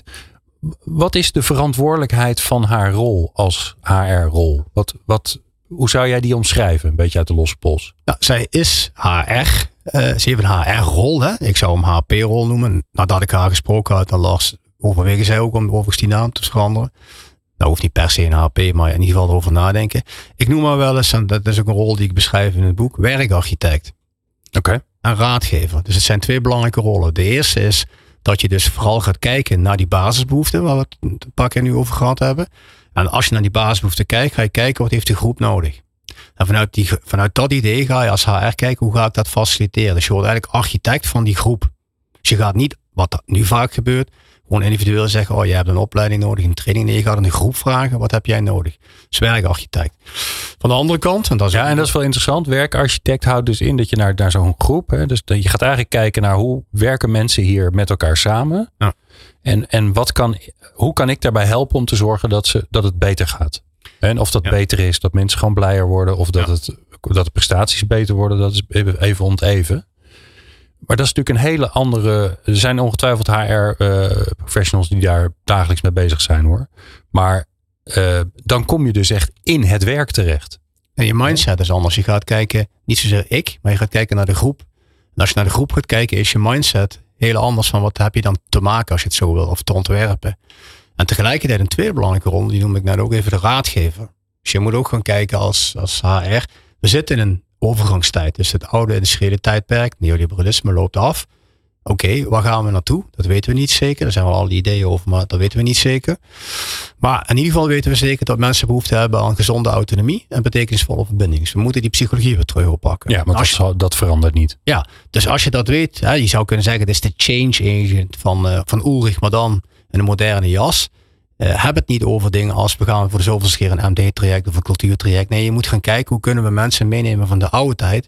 Wat is de verantwoordelijkheid van haar rol als H R-rol? Wat, wat, hoe zou jij die omschrijven? Een beetje uit de losse pols. Nou, zij is H R. Uh, ze heeft een H R-rol. Hè? Ik zou hem H P-rol noemen. Nadat ik haar gesproken had, dan las overwegen zij ook om overigens die naam te veranderen. Nou, hoeft niet per se een H P, maar in ieder geval erover nadenken. Ik noem maar wel eens, en dat is ook een rol die ik beschrijf in het boek, werkarchitect. Oké. Okay. En raadgever. Dus het zijn twee belangrijke rollen. De eerste is dat je dus vooral gaat kijken naar die basisbehoeften, waar we het een paar keer nu over gehad hebben. En als je naar die basisbehoeften kijkt, ga je kijken wat heeft de groep nodig. En vanuit, die, vanuit dat idee ga je als H R kijken, hoe ga ik dat faciliteren? Dus je wordt eigenlijk architect van die groep. Dus je gaat niet, wat nu vaak gebeurt, gewoon individueel zeggen, oh, jij hebt een opleiding nodig, een training. Nee, je gaat aan de groep vragen, wat heb jij nodig? Dus werkarchitect. Van de andere kant, en dat is, ja, en dat is wel interessant. Werkarchitect houdt dus in dat je naar, naar zo'n groep, hè, dus je gaat eigenlijk kijken naar hoe werken mensen hier met elkaar samen. Ja. En, en wat kan, hoe kan ik daarbij helpen om te zorgen dat, ze, dat het beter gaat? En of dat ja. beter is, dat mensen gewoon blijer worden, of dat, ja. het, dat de prestaties beter worden, dat is even om het even. Maar dat is natuurlijk een hele andere. Er zijn ongetwijfeld H R-professionals uh, die daar dagelijks mee bezig zijn, hoor. Maar uh, dan kom je dus echt in het werk terecht. En je mindset is anders. Je gaat kijken, niet zozeer ik, maar je gaat kijken naar de groep. En als je naar de groep gaat kijken, is je mindset heel anders van wat heb je dan te maken als je het zo wil, of te ontwerpen. En tegelijkertijd een tweede belangrijke rol, die noem ik net ook even de raadgever. Dus je moet ook gaan kijken als, als H R. We zitten in een overgangstijd. Dus het oude industriële tijdperk, neoliberalisme loopt af. Oké, okay, waar gaan we naartoe? Dat weten we niet zeker. Er zijn wel al die ideeën over, maar dat weten we niet zeker. Maar in ieder geval weten we zeker dat mensen behoefte hebben aan gezonde autonomie en betekenisvolle verbinding. Dus we moeten die psychologie weer terug oppakken. Ja, maar dat, je, dat verandert niet. Ja, dus als je dat weet, hè, je zou kunnen zeggen, dit is de change agent van, uh, van Ulrich, maar dan in een moderne jas. Uh, heb het niet over dingen als we gaan voor de zoveelste keer een M D-traject of een cultuurtraject. Nee, je moet gaan kijken hoe kunnen we mensen meenemen van de oude tijd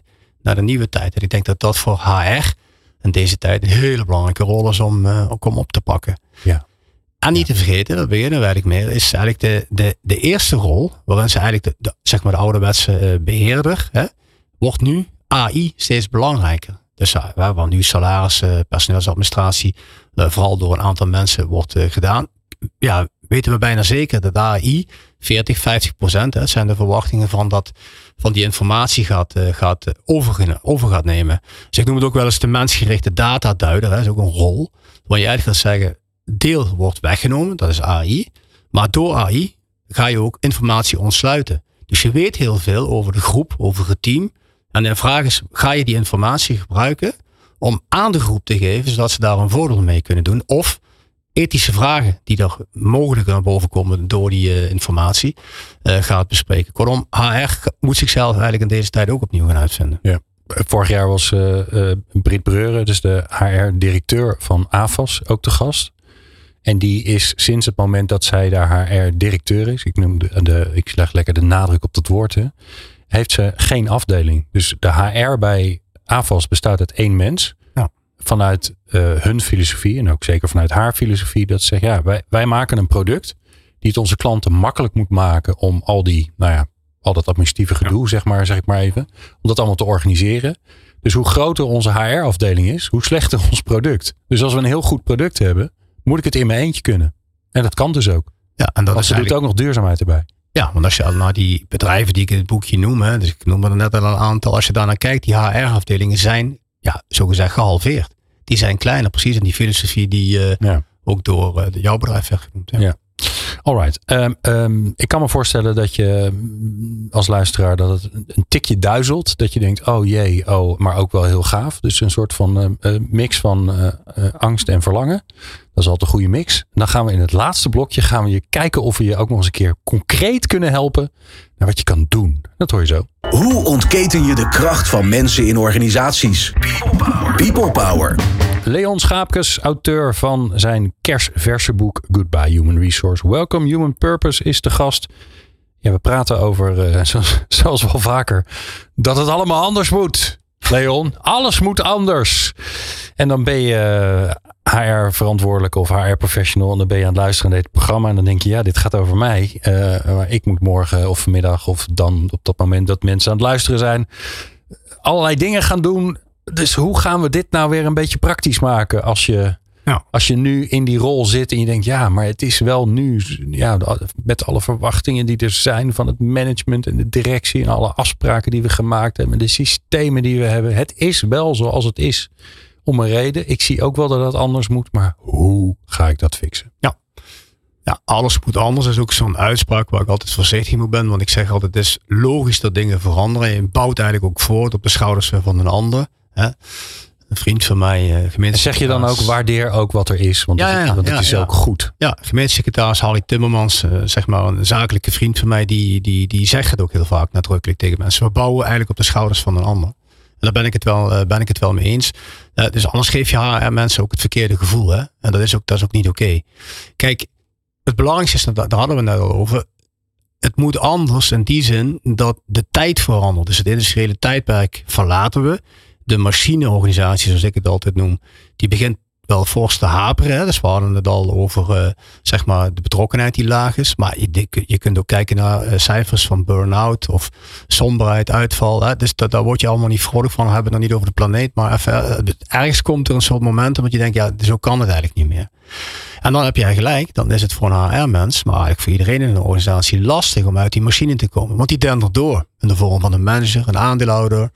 naar de nieuwe tijd. En ik denk dat dat voor H R in deze tijd een hele belangrijke rol is om, uh, om op te pakken. Ja. En niet te vergeten, dat beginnen we eigenlijk mee, is eigenlijk de, de, de eerste rol, waarin ze eigenlijk de, de, zeg maar de ouderwetse uh, beheerder, hè, wordt nu A I steeds belangrijker. Dus uh, waar nu salaris, uh, personeelsadministratie, uh, vooral door een aantal mensen wordt uh, gedaan. Ja, weten we bijna zeker dat A I veertig, vijftig procent, hè, zijn de verwachtingen van dat van die informatie gaat, uh, gaat uh, over, over gaat nemen. Dus ik noem het ook wel eens de mensgerichte dataduider. Dat is ook een rol. Waar je eigenlijk gaat zeggen, deel wordt weggenomen, dat is A I. Maar door A I ga je ook informatie ontsluiten. Dus je weet heel veel over de groep, over het team. En de vraag is, ga je die informatie gebruiken om aan de groep te geven, zodat ze daar een voordeel mee kunnen doen? Of ethische vragen die er mogelijk naar boven komen door die uh, informatie uh, gaat bespreken. Kortom, H R moet zichzelf eigenlijk in deze tijd ook opnieuw gaan uitvinden. Ja. Vorig jaar was uh, uh, Brit Breuren, dus de H R-directeur van A F A S, ook te gast. En die is sinds het moment dat zij daar H R-directeur is, ik noem de, de, ik leg lekker de nadruk op dat woord, hè, heeft ze geen afdeling. Dus de H R bij A F A S bestaat uit één mens. Ja. Vanuit uh, hun filosofie en ook zeker vanuit haar filosofie. Dat ze zegt, ja, wij, wij maken een product die het onze klanten makkelijk moet maken om al die, nou ja, al dat administratieve gedoe, ja. zeg maar, zeg ik maar even, om dat allemaal te organiseren. Dus hoe groter onze H R-afdeling is, hoe slechter ons product. Dus als we een heel goed product hebben, moet ik het in mijn eentje kunnen. En dat kan dus ook. Ja, en dat want is ze eigenlijk... doet ook nog duurzaamheid erbij. Ja, want als je naar die bedrijven die ik in het boekje noem, hè, dus ik noemde er net al een aantal, als je daar naar kijkt, die H R-afdelingen zijn, ja, zogezegd gehalveerd. Die zijn kleiner, precies in die filosofie die uh, ja. ook door uh, jouw bedrijf werd genoemd. Ja. ja. Alright. Um, um, ik kan me voorstellen dat je als luisteraar dat het een tikje duizelt. Dat je denkt, oh jee, oh, maar ook wel heel gaaf. Dus een soort van uh, mix van uh, uh, angst en verlangen. Dat is altijd een goede mix. En dan gaan we in het laatste blokje gaan we je kijken of we je ook nog eens een keer concreet kunnen helpen naar wat je kan doen. Dat hoor je zo. Hoe ontketen je de kracht van mensen in organisaties? People Power. People Power. Leon Schaapkes, auteur van zijn kersverse boek Goodbye Human Resource. Welcome Human Purpose is de gast. Ja, we praten over, uh, zoals, zoals wel vaker, dat het allemaal anders moet. Leon, alles moet anders. En dan ben je H R-verantwoordelijk of H R-professional en dan ben je aan het luisteren naar dit programma en dan denk je, ja, dit gaat over mij. Uh, maar ik moet morgen of vanmiddag of dan op dat moment dat mensen aan het luisteren zijn, allerlei dingen gaan doen. Dus hoe gaan we dit nou weer een beetje praktisch maken als je, ja. als je nu in die rol zit en je denkt, ja, maar het is wel nu, ja, met alle verwachtingen die er zijn van het management en de directie en alle afspraken die we gemaakt hebben en de systemen die we hebben. Het is wel zoals het is. Om een reden. Ik zie ook wel dat het anders moet, maar hoe ga ik dat fixen? Ja. Ja, alles moet anders. Dat is ook zo'n uitspraak waar ik altijd voorzichtig moet ben. Want ik zeg altijd, het is logisch dat dingen veranderen. Je bouwt eigenlijk ook voort op de schouders van een ander. Hè? Een vriend van mij, gemeentesecretaris. Zeg je dan ook, waardeer ook wat er is? Want, ja, ja, het, want ja, het is ja. ook goed. Ja, gemeentesecretaris Harry Timmermans, zeg maar een zakelijke vriend van mij, die, die, die zegt het ook heel vaak nadrukkelijk tegen mensen. We bouwen eigenlijk op de schouders van een ander. En daar ben ik het wel, ben ik het wel mee eens. Uh, dus anders geef je H R-mensen ook het verkeerde gevoel. Hè? En dat is ook, dat is ook niet oké. Okay. Kijk, het belangrijkste is, daar, daar hadden we het net al over. Het moet anders in die zin dat de tijd verandert. Dus het industriële tijdperk verlaten we. De machineorganisatie, zoals ik het altijd noem, die begint wel fors te haperen. Hè? Dus we hadden het al over uh, zeg maar de betrokkenheid die laag is. Maar je, je kunt ook kijken naar uh, cijfers van burn-out of somberheid, uitval. Hè? Dus dat, daar word je allemaal niet vrolijk van. We hebben het nog niet over de planeet. Maar even, uh, ergens komt er een soort momentum dat je denkt, ja, zo kan het eigenlijk niet meer. En dan heb jij gelijk, dan is het voor een H R-mens, maar eigenlijk voor iedereen in een organisatie lastig om uit die machine te komen. Want die dendert door in de vorm van een manager, een aandeelhouder.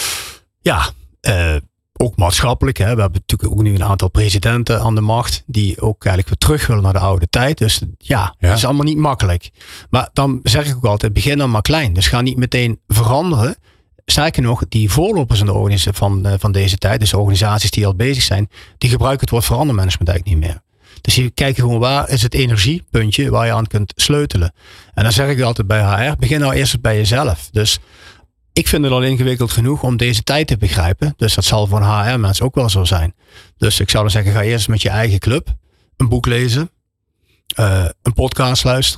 Ja, uh, ook maatschappelijk. Hè. We hebben natuurlijk ook nu een aantal presidenten aan de macht die ook eigenlijk weer terug willen naar de oude tijd. Dus ja, ja. Dat is allemaal niet makkelijk. Maar dan zeg ik ook altijd, begin dan maar klein. Dus ga niet meteen veranderen. Sterker nog, die voorlopers in de organisatie van, uh, van deze tijd, dus organisaties die al bezig zijn, die gebruiken het woord verandermanagement eigenlijk niet meer. Dus je kijkt gewoon, waar is het energiepuntje waar je aan kunt sleutelen. En dan zeg ik altijd bij H R, begin nou eerst bij jezelf. Dus ik vind het al ingewikkeld genoeg om deze tijd te begrijpen. Dus dat zal voor een H R-mens ook wel zo zijn. Dus ik zou dan zeggen, ga eerst met je eigen club een boek lezen. Uh, een podcast luisteren.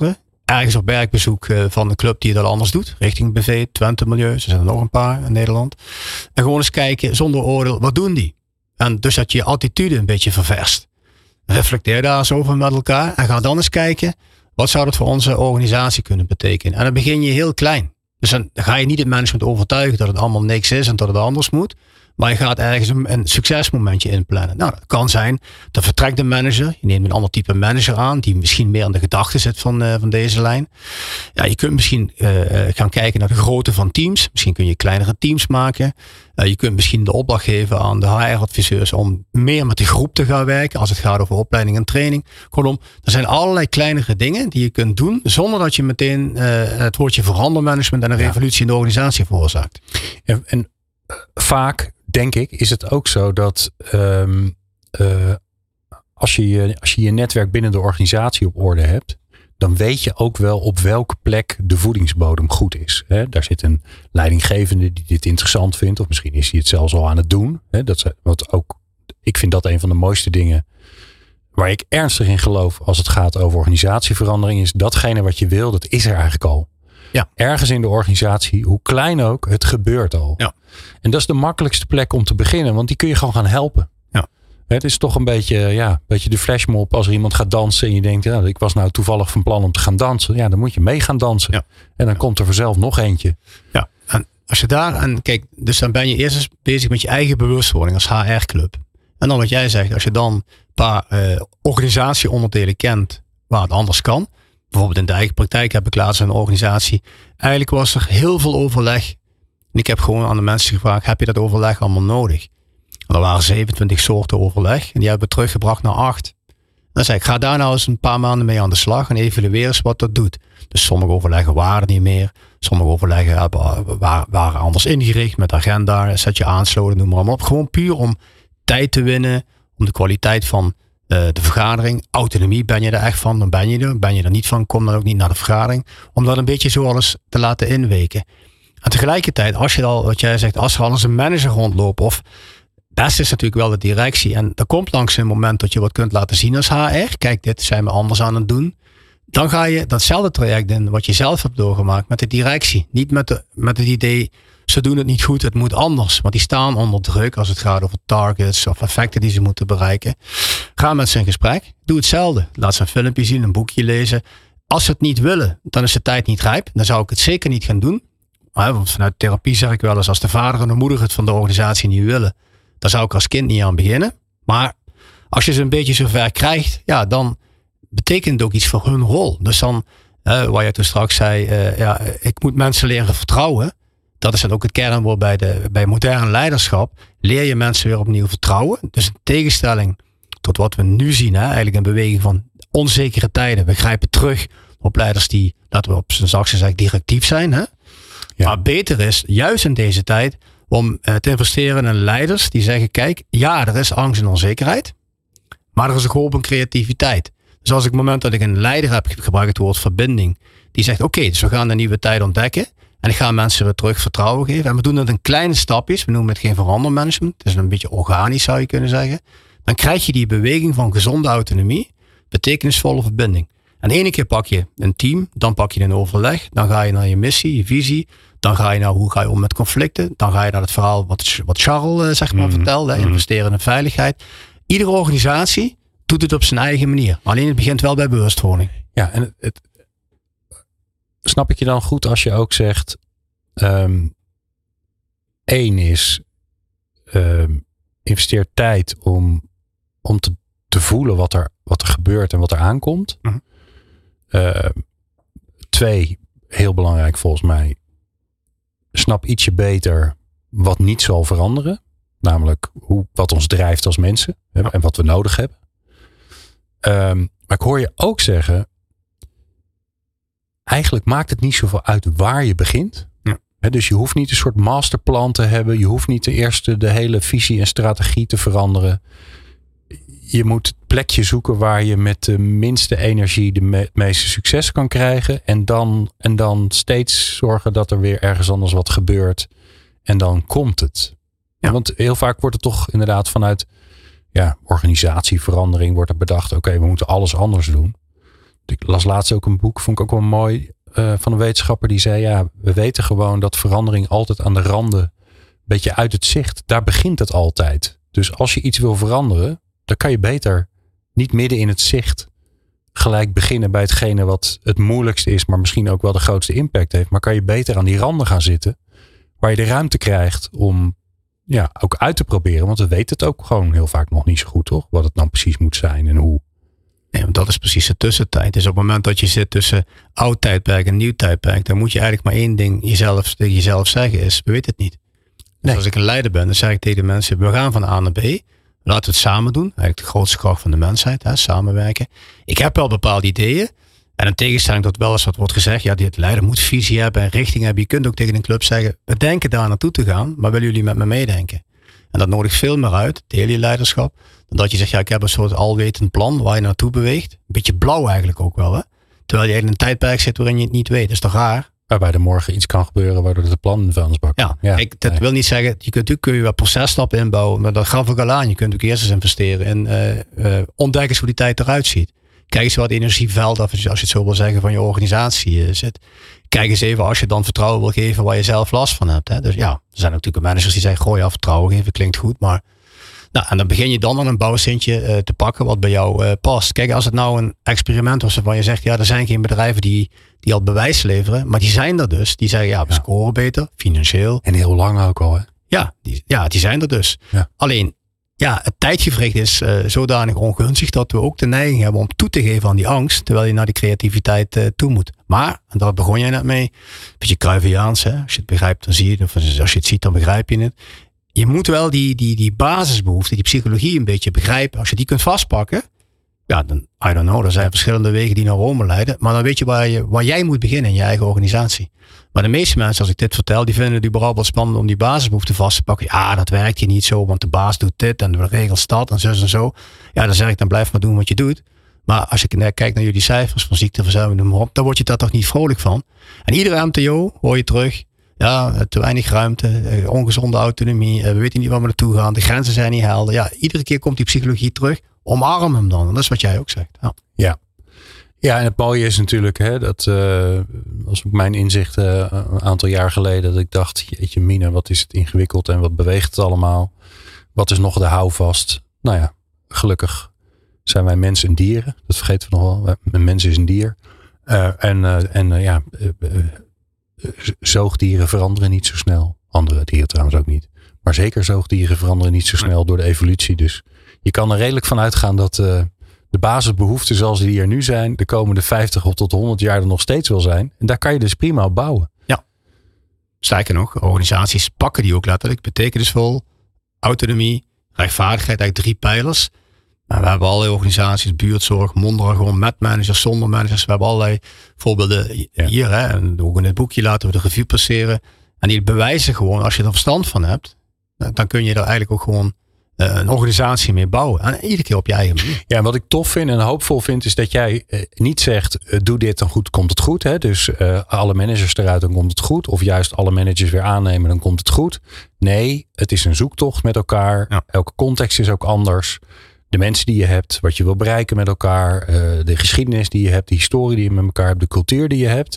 ergens op werkbezoek uh, van een club die dat anders doet. Richting B V, Twente Milieu. Er zijn er nog een paar in Nederland. En gewoon eens kijken zonder oordeel. Wat doen die? En dus dat je je attitude een beetje ververst. Reflecteer daar eens over met elkaar. En ga dan eens kijken. Wat zou dat voor onze organisatie kunnen betekenen? En dan begin je heel klein. Dus dan ga je niet het management overtuigen dat het allemaal niks is en dat het anders moet. Maar je gaat ergens een, een succesmomentje inplannen. Nou, dat kan zijn. Dan vertrekt de manager. Je neemt een ander type manager aan. Die misschien meer aan de gedachten zit van, uh, van deze lijn. Ja, je kunt misschien uh, gaan kijken naar de grootte van teams. Misschien kun je kleinere teams maken. Uh, je kunt misschien de opdracht geven aan de H R-adviseurs om meer met de groep te gaan werken. Als het gaat over opleiding en training. Kortom, er zijn allerlei kleinere dingen die je kunt doen. Zonder dat je meteen uh, het woordje verandermanagement en een revolutie in de organisatie veroorzaakt. En, en uh, vaak... denk ik, is het ook zo dat um, uh, als, je je, als je je netwerk binnen de organisatie op orde hebt, dan weet je ook wel op welke plek de voedingsbodem goed is. Hè? Daar zit een leidinggevende die dit interessant vindt, of misschien is hij het zelfs al aan het doen. Hè? Dat is, wat ook, ik vind dat een van de mooiste dingen waar ik ernstig in geloof als het gaat over organisatieverandering, is datgene wat je wil, dat is er eigenlijk al. Ja. Ergens in de organisatie, hoe klein ook, het gebeurt al. Ja. En dat is de makkelijkste plek om te beginnen, want die kun je gewoon gaan helpen. Ja. Het is toch een beetje, ja, een beetje de flashmob als er iemand gaat dansen en je denkt, ja, ik was nou toevallig van plan om te gaan dansen. Ja, dan moet je mee gaan dansen. Ja. En dan komt er vanzelf nog eentje. Ja, en als je daar, en kijk, dus dan ben je eerst eens bezig met je eigen bewustwording als H R-club. En dan wat jij zegt, als je dan een paar uh, organisatieonderdelen kent waar het anders kan. Bijvoorbeeld in de eigen praktijk heb ik laatst een organisatie. Eigenlijk was er heel veel overleg. En ik heb gewoon aan de mensen gevraagd, heb je dat overleg allemaal nodig? En er waren zevenentwintig soorten overleg. En die hebben we teruggebracht naar acht. En dan zei ik, ga daar nou eens een paar maanden mee aan de slag. En evalueer eens wat dat doet. Dus sommige overleggen waren niet meer. Sommige overleggen hebben, waren, waren anders ingericht. Met agenda, zet je aansloten, noem maar op. Gewoon puur om tijd te winnen. Om de kwaliteit van Uh, de vergadering, autonomie, ben je er echt van, dan ben je er. Ben je er niet van, kom dan ook niet naar de vergadering. Om dat een beetje zo alles te laten inweken. En tegelijkertijd, als je al, wat jij zegt, als er al eens een manager rondloopt, of best is natuurlijk wel de directie. En er komt langs een moment dat je wat kunt laten zien als H R. Kijk, dit zijn we anders aan het doen. Dan ga je datzelfde traject in, wat je zelf hebt doorgemaakt, met de directie. Niet met, de, met het idee, ze doen het niet goed, het moet anders. Want die staan onder druk als het gaat over targets of effecten die ze moeten bereiken. Ga met ze in gesprek. Doe hetzelfde. Laat ze een filmpje zien, een boekje lezen. Als ze het niet willen, dan is de tijd niet rijp. Dan zou ik het zeker niet gaan doen. Maar, want vanuit therapie zeg ik wel eens, als de vader en de moeder het van de organisatie niet willen, dan zou ik als kind niet aan beginnen. Maar als je ze een beetje zover krijgt, ja, dan betekent het ook iets voor hun rol. Dus dan, uh, waar je toen straks zei, uh, ja, ik moet mensen leren vertrouwen. Dat is dan ook het kernwoord bij, de, bij modern leiderschap. Leer je mensen weer opnieuw vertrouwen. Dus in tegenstelling tot wat we nu zien. Hè, eigenlijk een beweging van onzekere tijden. We grijpen terug op leiders die, laten we op zijn zachtste zeggen, directief zijn. Hè? Ja. Maar beter is, juist in deze tijd, om uh, te investeren in leiders die zeggen, kijk, ja, er is angst en onzekerheid. Maar er is ook hoop en creativiteit. Dus als ik het moment dat ik een leider heb, ik gebruik het woord verbinding. Die zegt, oké, okay, dus we gaan de nieuwe tijd ontdekken. En ik ga mensen weer terug vertrouwen geven. En we doen het in kleine stapjes. We noemen het geen verandermanagement. Het is een beetje organisch, zou je kunnen zeggen. Dan krijg je die beweging van gezonde autonomie. Betekenisvolle verbinding. En de ene keer pak je een team. Dan pak je een overleg. Dan ga je naar je missie, je visie. Dan ga je naar hoe ga je om met conflicten. Dan ga je naar het verhaal wat, wat Charles zeg maar, mm-hmm. vertelde. Investeren in veiligheid. Iedere organisatie doet het op zijn eigen manier. Alleen het begint wel bij bewustwording. Ja, en het... het... Snap ik je dan goed als je ook zegt, um, één is, um, investeer tijd om, om te, te voelen wat er, wat er gebeurt en wat er aankomt. Uh-huh. Uh, twee, heel belangrijk volgens mij, snap ietsje beter wat niet zal veranderen. Namelijk hoe, wat ons drijft als mensen uh-huh. en wat we nodig hebben. Um, maar ik hoor je ook zeggen, eigenlijk maakt het niet zoveel uit waar je begint. Ja. He, dus je hoeft niet een soort masterplan te hebben. Je hoeft niet de eerste de hele visie en strategie te veranderen. Je moet het plekje zoeken waar je met de minste energie de me- meeste succes kan krijgen. En dan, en dan steeds zorgen dat er weer ergens anders wat gebeurt. En dan komt het. Ja. Want heel vaak wordt het toch inderdaad vanuit ja, organisatieverandering wordt er bedacht. Oké, okay, we moeten alles anders doen. Ik las laatst ook een boek, vond ik ook wel mooi, uh, van een wetenschapper die zei, ja, we weten gewoon dat verandering altijd aan de randen, een beetje uit het zicht, daar begint het altijd. Dus als je iets wil veranderen, dan kan je beter niet midden in het zicht gelijk beginnen bij hetgene wat het moeilijkste is, maar misschien ook wel de grootste impact heeft. Maar kan je beter aan die randen gaan zitten, waar je de ruimte krijgt om ja, ook uit te proberen. Want we weten het ook gewoon heel vaak nog niet zo goed, toch? Wat het nou precies moet zijn en hoe. Nee, want dat is precies de tussentijd. Dus op het moment dat je zit tussen oud tijdperk en nieuw tijdperk, dan moet je eigenlijk maar één ding jezelf, tegen jezelf zeggen is, we weten het niet. Dus nee. Als ik een leider ben, dan zeg ik tegen de mensen, we gaan van A naar B. Laten we het samen doen. Eigenlijk de grootste kracht van de mensheid, hè, samenwerken. Ik heb wel bepaalde ideeën. En in tegenstelling tot wel eens wat wordt gezegd, ja, die leider moet visie hebben en richting hebben. Je kunt ook tegen een club zeggen, we denken daar naartoe te gaan, maar willen jullie met me meedenken? En dat nodigt veel meer uit, deel je leiderschap, dan dat je zegt, ja, ik heb een soort alwetend plan waar je naartoe beweegt. Een beetje blauw eigenlijk ook wel, hè? Terwijl je in een tijdperk zit waarin je het niet weet. Dat is toch raar? Waarbij er morgen iets kan gebeuren waardoor de plan in de vuilnisbak. Ja, ja, ik, dat nee. wil niet zeggen, je kunt natuurlijk kun je wel processtappen inbouwen, maar dat gaf ik al aan. Je kunt ook eerst eens investeren in uh, uh, ontdek eens hoe die tijd eruit ziet. Kijk eens wat energieveld, als je het zo wil zeggen, van je organisatie uh, zit. Kijk eens even als je dan vertrouwen wil geven waar je zelf last van hebt. Hè. Dus ja, er zijn natuurlijk managers die zeggen, goh ja, vertrouwen geven klinkt goed, maar nou, en dan begin je dan aan een bouwsintje uh, te pakken wat bij jou uh, past. Kijk, als het nou een experiment was waarvan je zegt, ja, er zijn geen bedrijven die, die al bewijs leveren, maar die zijn er dus. Die zeggen, ja, we ja. scoren beter, financieel. En heel lang ook al, hè? Ja, die, ja, die zijn er dus. Ja. Alleen, ja, het tijdgevricht is uh, zodanig ongunstig dat we ook de neiging hebben om toe te geven aan die angst, terwijl je naar die creativiteit uh, toe moet. Maar, en daar begon jij net mee, een beetje Cruyffiaans, hè? Als je het begrijpt, dan zie je het. Of als je het ziet, dan begrijp je het. Je moet wel die, die, die basisbehoeften, die psychologie een beetje begrijpen. Als je die kunt vastpakken, ja, dan, I don't know, er zijn verschillende wegen die naar Rome leiden. Maar dan weet je waar, je waar jij moet beginnen in je eigen organisatie. Maar de meeste mensen, als ik dit vertel, die vinden het überhaupt wel spannend om die basisbehoeften vast te pakken. Ja, dat werkt hier niet zo, want de baas doet dit en de regels dat en zo en zo. Ja, dan zeg ik, dan blijf maar doen wat je doet. Maar als ik kijk naar jullie cijfers van ziekteverzuim, noem maar op, dan word je daar toch niet vrolijk van. En iedere M T O hoor je terug. Ja, te weinig ruimte, ongezonde autonomie, we weten niet waar we naartoe gaan, de grenzen zijn niet helder. Ja, iedere keer komt die psychologie terug. Omarm hem dan. En dat is wat jij ook zegt. Ja, ja. ja en het mooie is natuurlijk, hè, dat uh, was ook mijn inzicht uh, een aantal jaar geleden, dat ik dacht, jeetje mine, wat is het ingewikkeld en wat beweegt het allemaal? Wat is nog de houvast? Nou ja, gelukkig zijn wij mensen en dieren. Dat vergeten we nog wel. Een mens is een dier. Uh, en uh, en uh, ja... Uh, uh, zoogdieren veranderen niet zo snel. Andere dieren trouwens ook niet. Maar zeker zoogdieren veranderen niet zo snel door de evolutie. Dus je kan er redelijk van uitgaan dat uh, de basisbehoeften zoals die er nu zijn, de komende vijftig tot honderd jaar er nog steeds wel zijn. En daar kan je dus prima op bouwen. Ja. Sterker nog, organisaties pakken die ook letterlijk. Betekenisvol, autonomie, rechtvaardigheid, eigenlijk drie pijlers. Maar we hebben allerlei organisaties, buurtzorg, Mondragon, met managers, zonder managers. We hebben allerlei voorbeelden ja. hier. Hè, en ook in het boekje laten we de revue passeren. En die bewijzen gewoon, als je er verstand van hebt, dan kun je er eigenlijk ook gewoon uh, een organisatie mee bouwen. En iedere keer op je eigen manier. Ja, en wat ik tof vind en hoopvol vind, is dat jij uh, niet zegt, uh, doe dit, dan goed, komt het goed. Hè? Dus uh, alle managers eruit, dan komt het goed. Of juist alle managers weer aannemen, dan komt het goed. Nee, het is een zoektocht met elkaar. Ja. Elke context is ook anders. De mensen die je hebt, wat je wil bereiken met elkaar, uh, de geschiedenis die je hebt, de historie die je met elkaar hebt, de cultuur die je hebt.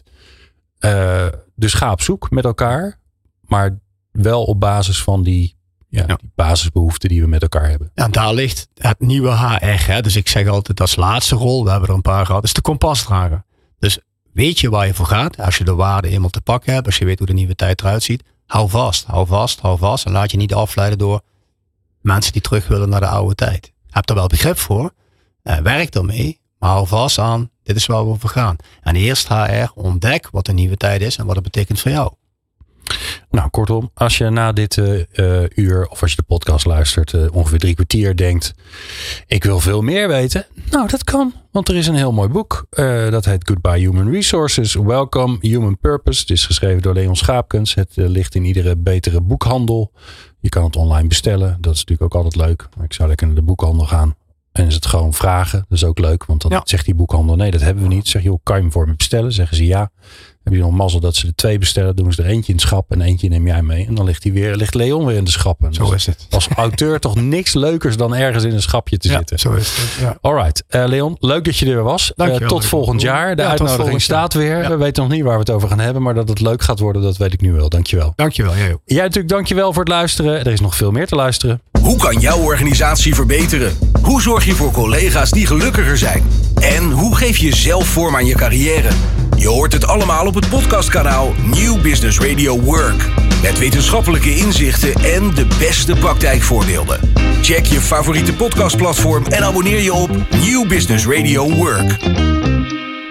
Uh, dus ga op zoek met elkaar, maar wel op basis van die, ja, ja. die basisbehoeften die we met elkaar hebben. Ja, daar ligt het nieuwe H R. Hè? Dus ik zeg altijd als laatste rol, we hebben er een paar gehad, is de kompas dragen. Dus weet je waar je voor gaat? Als je de waarde eenmaal te pakken hebt, als je weet hoe de nieuwe tijd eruit ziet, hou vast, hou vast, hou vast. En laat je niet afleiden door mensen die terug willen naar de oude tijd. Heb er wel begrip voor, uh, werk ermee, maar hou vast aan, dit is waar we over gaan. En eerst H R, ontdek wat de nieuwe tijd is en wat het betekent voor jou. Nou, kortom, als je na dit uh, uur, of als je de podcast luistert, uh, ongeveer drie kwartier denkt, ik wil veel meer weten. Nou, dat kan, want er is een heel mooi boek. Uh, dat heet Goodbye Human Resources, Welcome Human Purpose. Het is geschreven door Leon Schaapkens. Het uh, ligt in iedere betere boekhandel. Je kan het online bestellen. Dat is natuurlijk ook altijd leuk. Ik zou lekker naar de boekhandel gaan. En is het gewoon vragen. Dat is ook leuk. Want dan ja. zegt die boekhandel, nee, dat hebben we niet. Zeg je, hoe kan je hem voor me bestellen? Zeggen ze ja. Heb je nog mazzel dat ze er twee bestellen, doen ze er eentje in het schap en eentje neem jij mee. En dan ligt, die weer, ligt Leon weer in de schappen. Zo is het. Als auteur toch niks leukers dan ergens in een schapje te ja, zitten. Zo is het. Ja. Alright, uh, Leon, leuk dat je er was. Uh, tot volgend jaar. De ja, uitnodiging staat weer. Ja. We weten nog niet waar we het over gaan hebben, maar dat het leuk gaat worden, dat weet ik nu wel. Dankjewel. Dankjewel, jij ook. Jij natuurlijk dankjewel voor het luisteren. Er is nog veel meer te luisteren. Hoe kan jouw organisatie verbeteren? Hoe zorg je voor collega's die gelukkiger zijn? En hoe geef je zelf vorm aan je carrière? Je hoort het allemaal op het podcastkanaal New Business Radio Work. Met wetenschappelijke inzichten en de beste praktijkvoorbeelden. Check je favoriete podcastplatform en abonneer je op New Business Radio Work.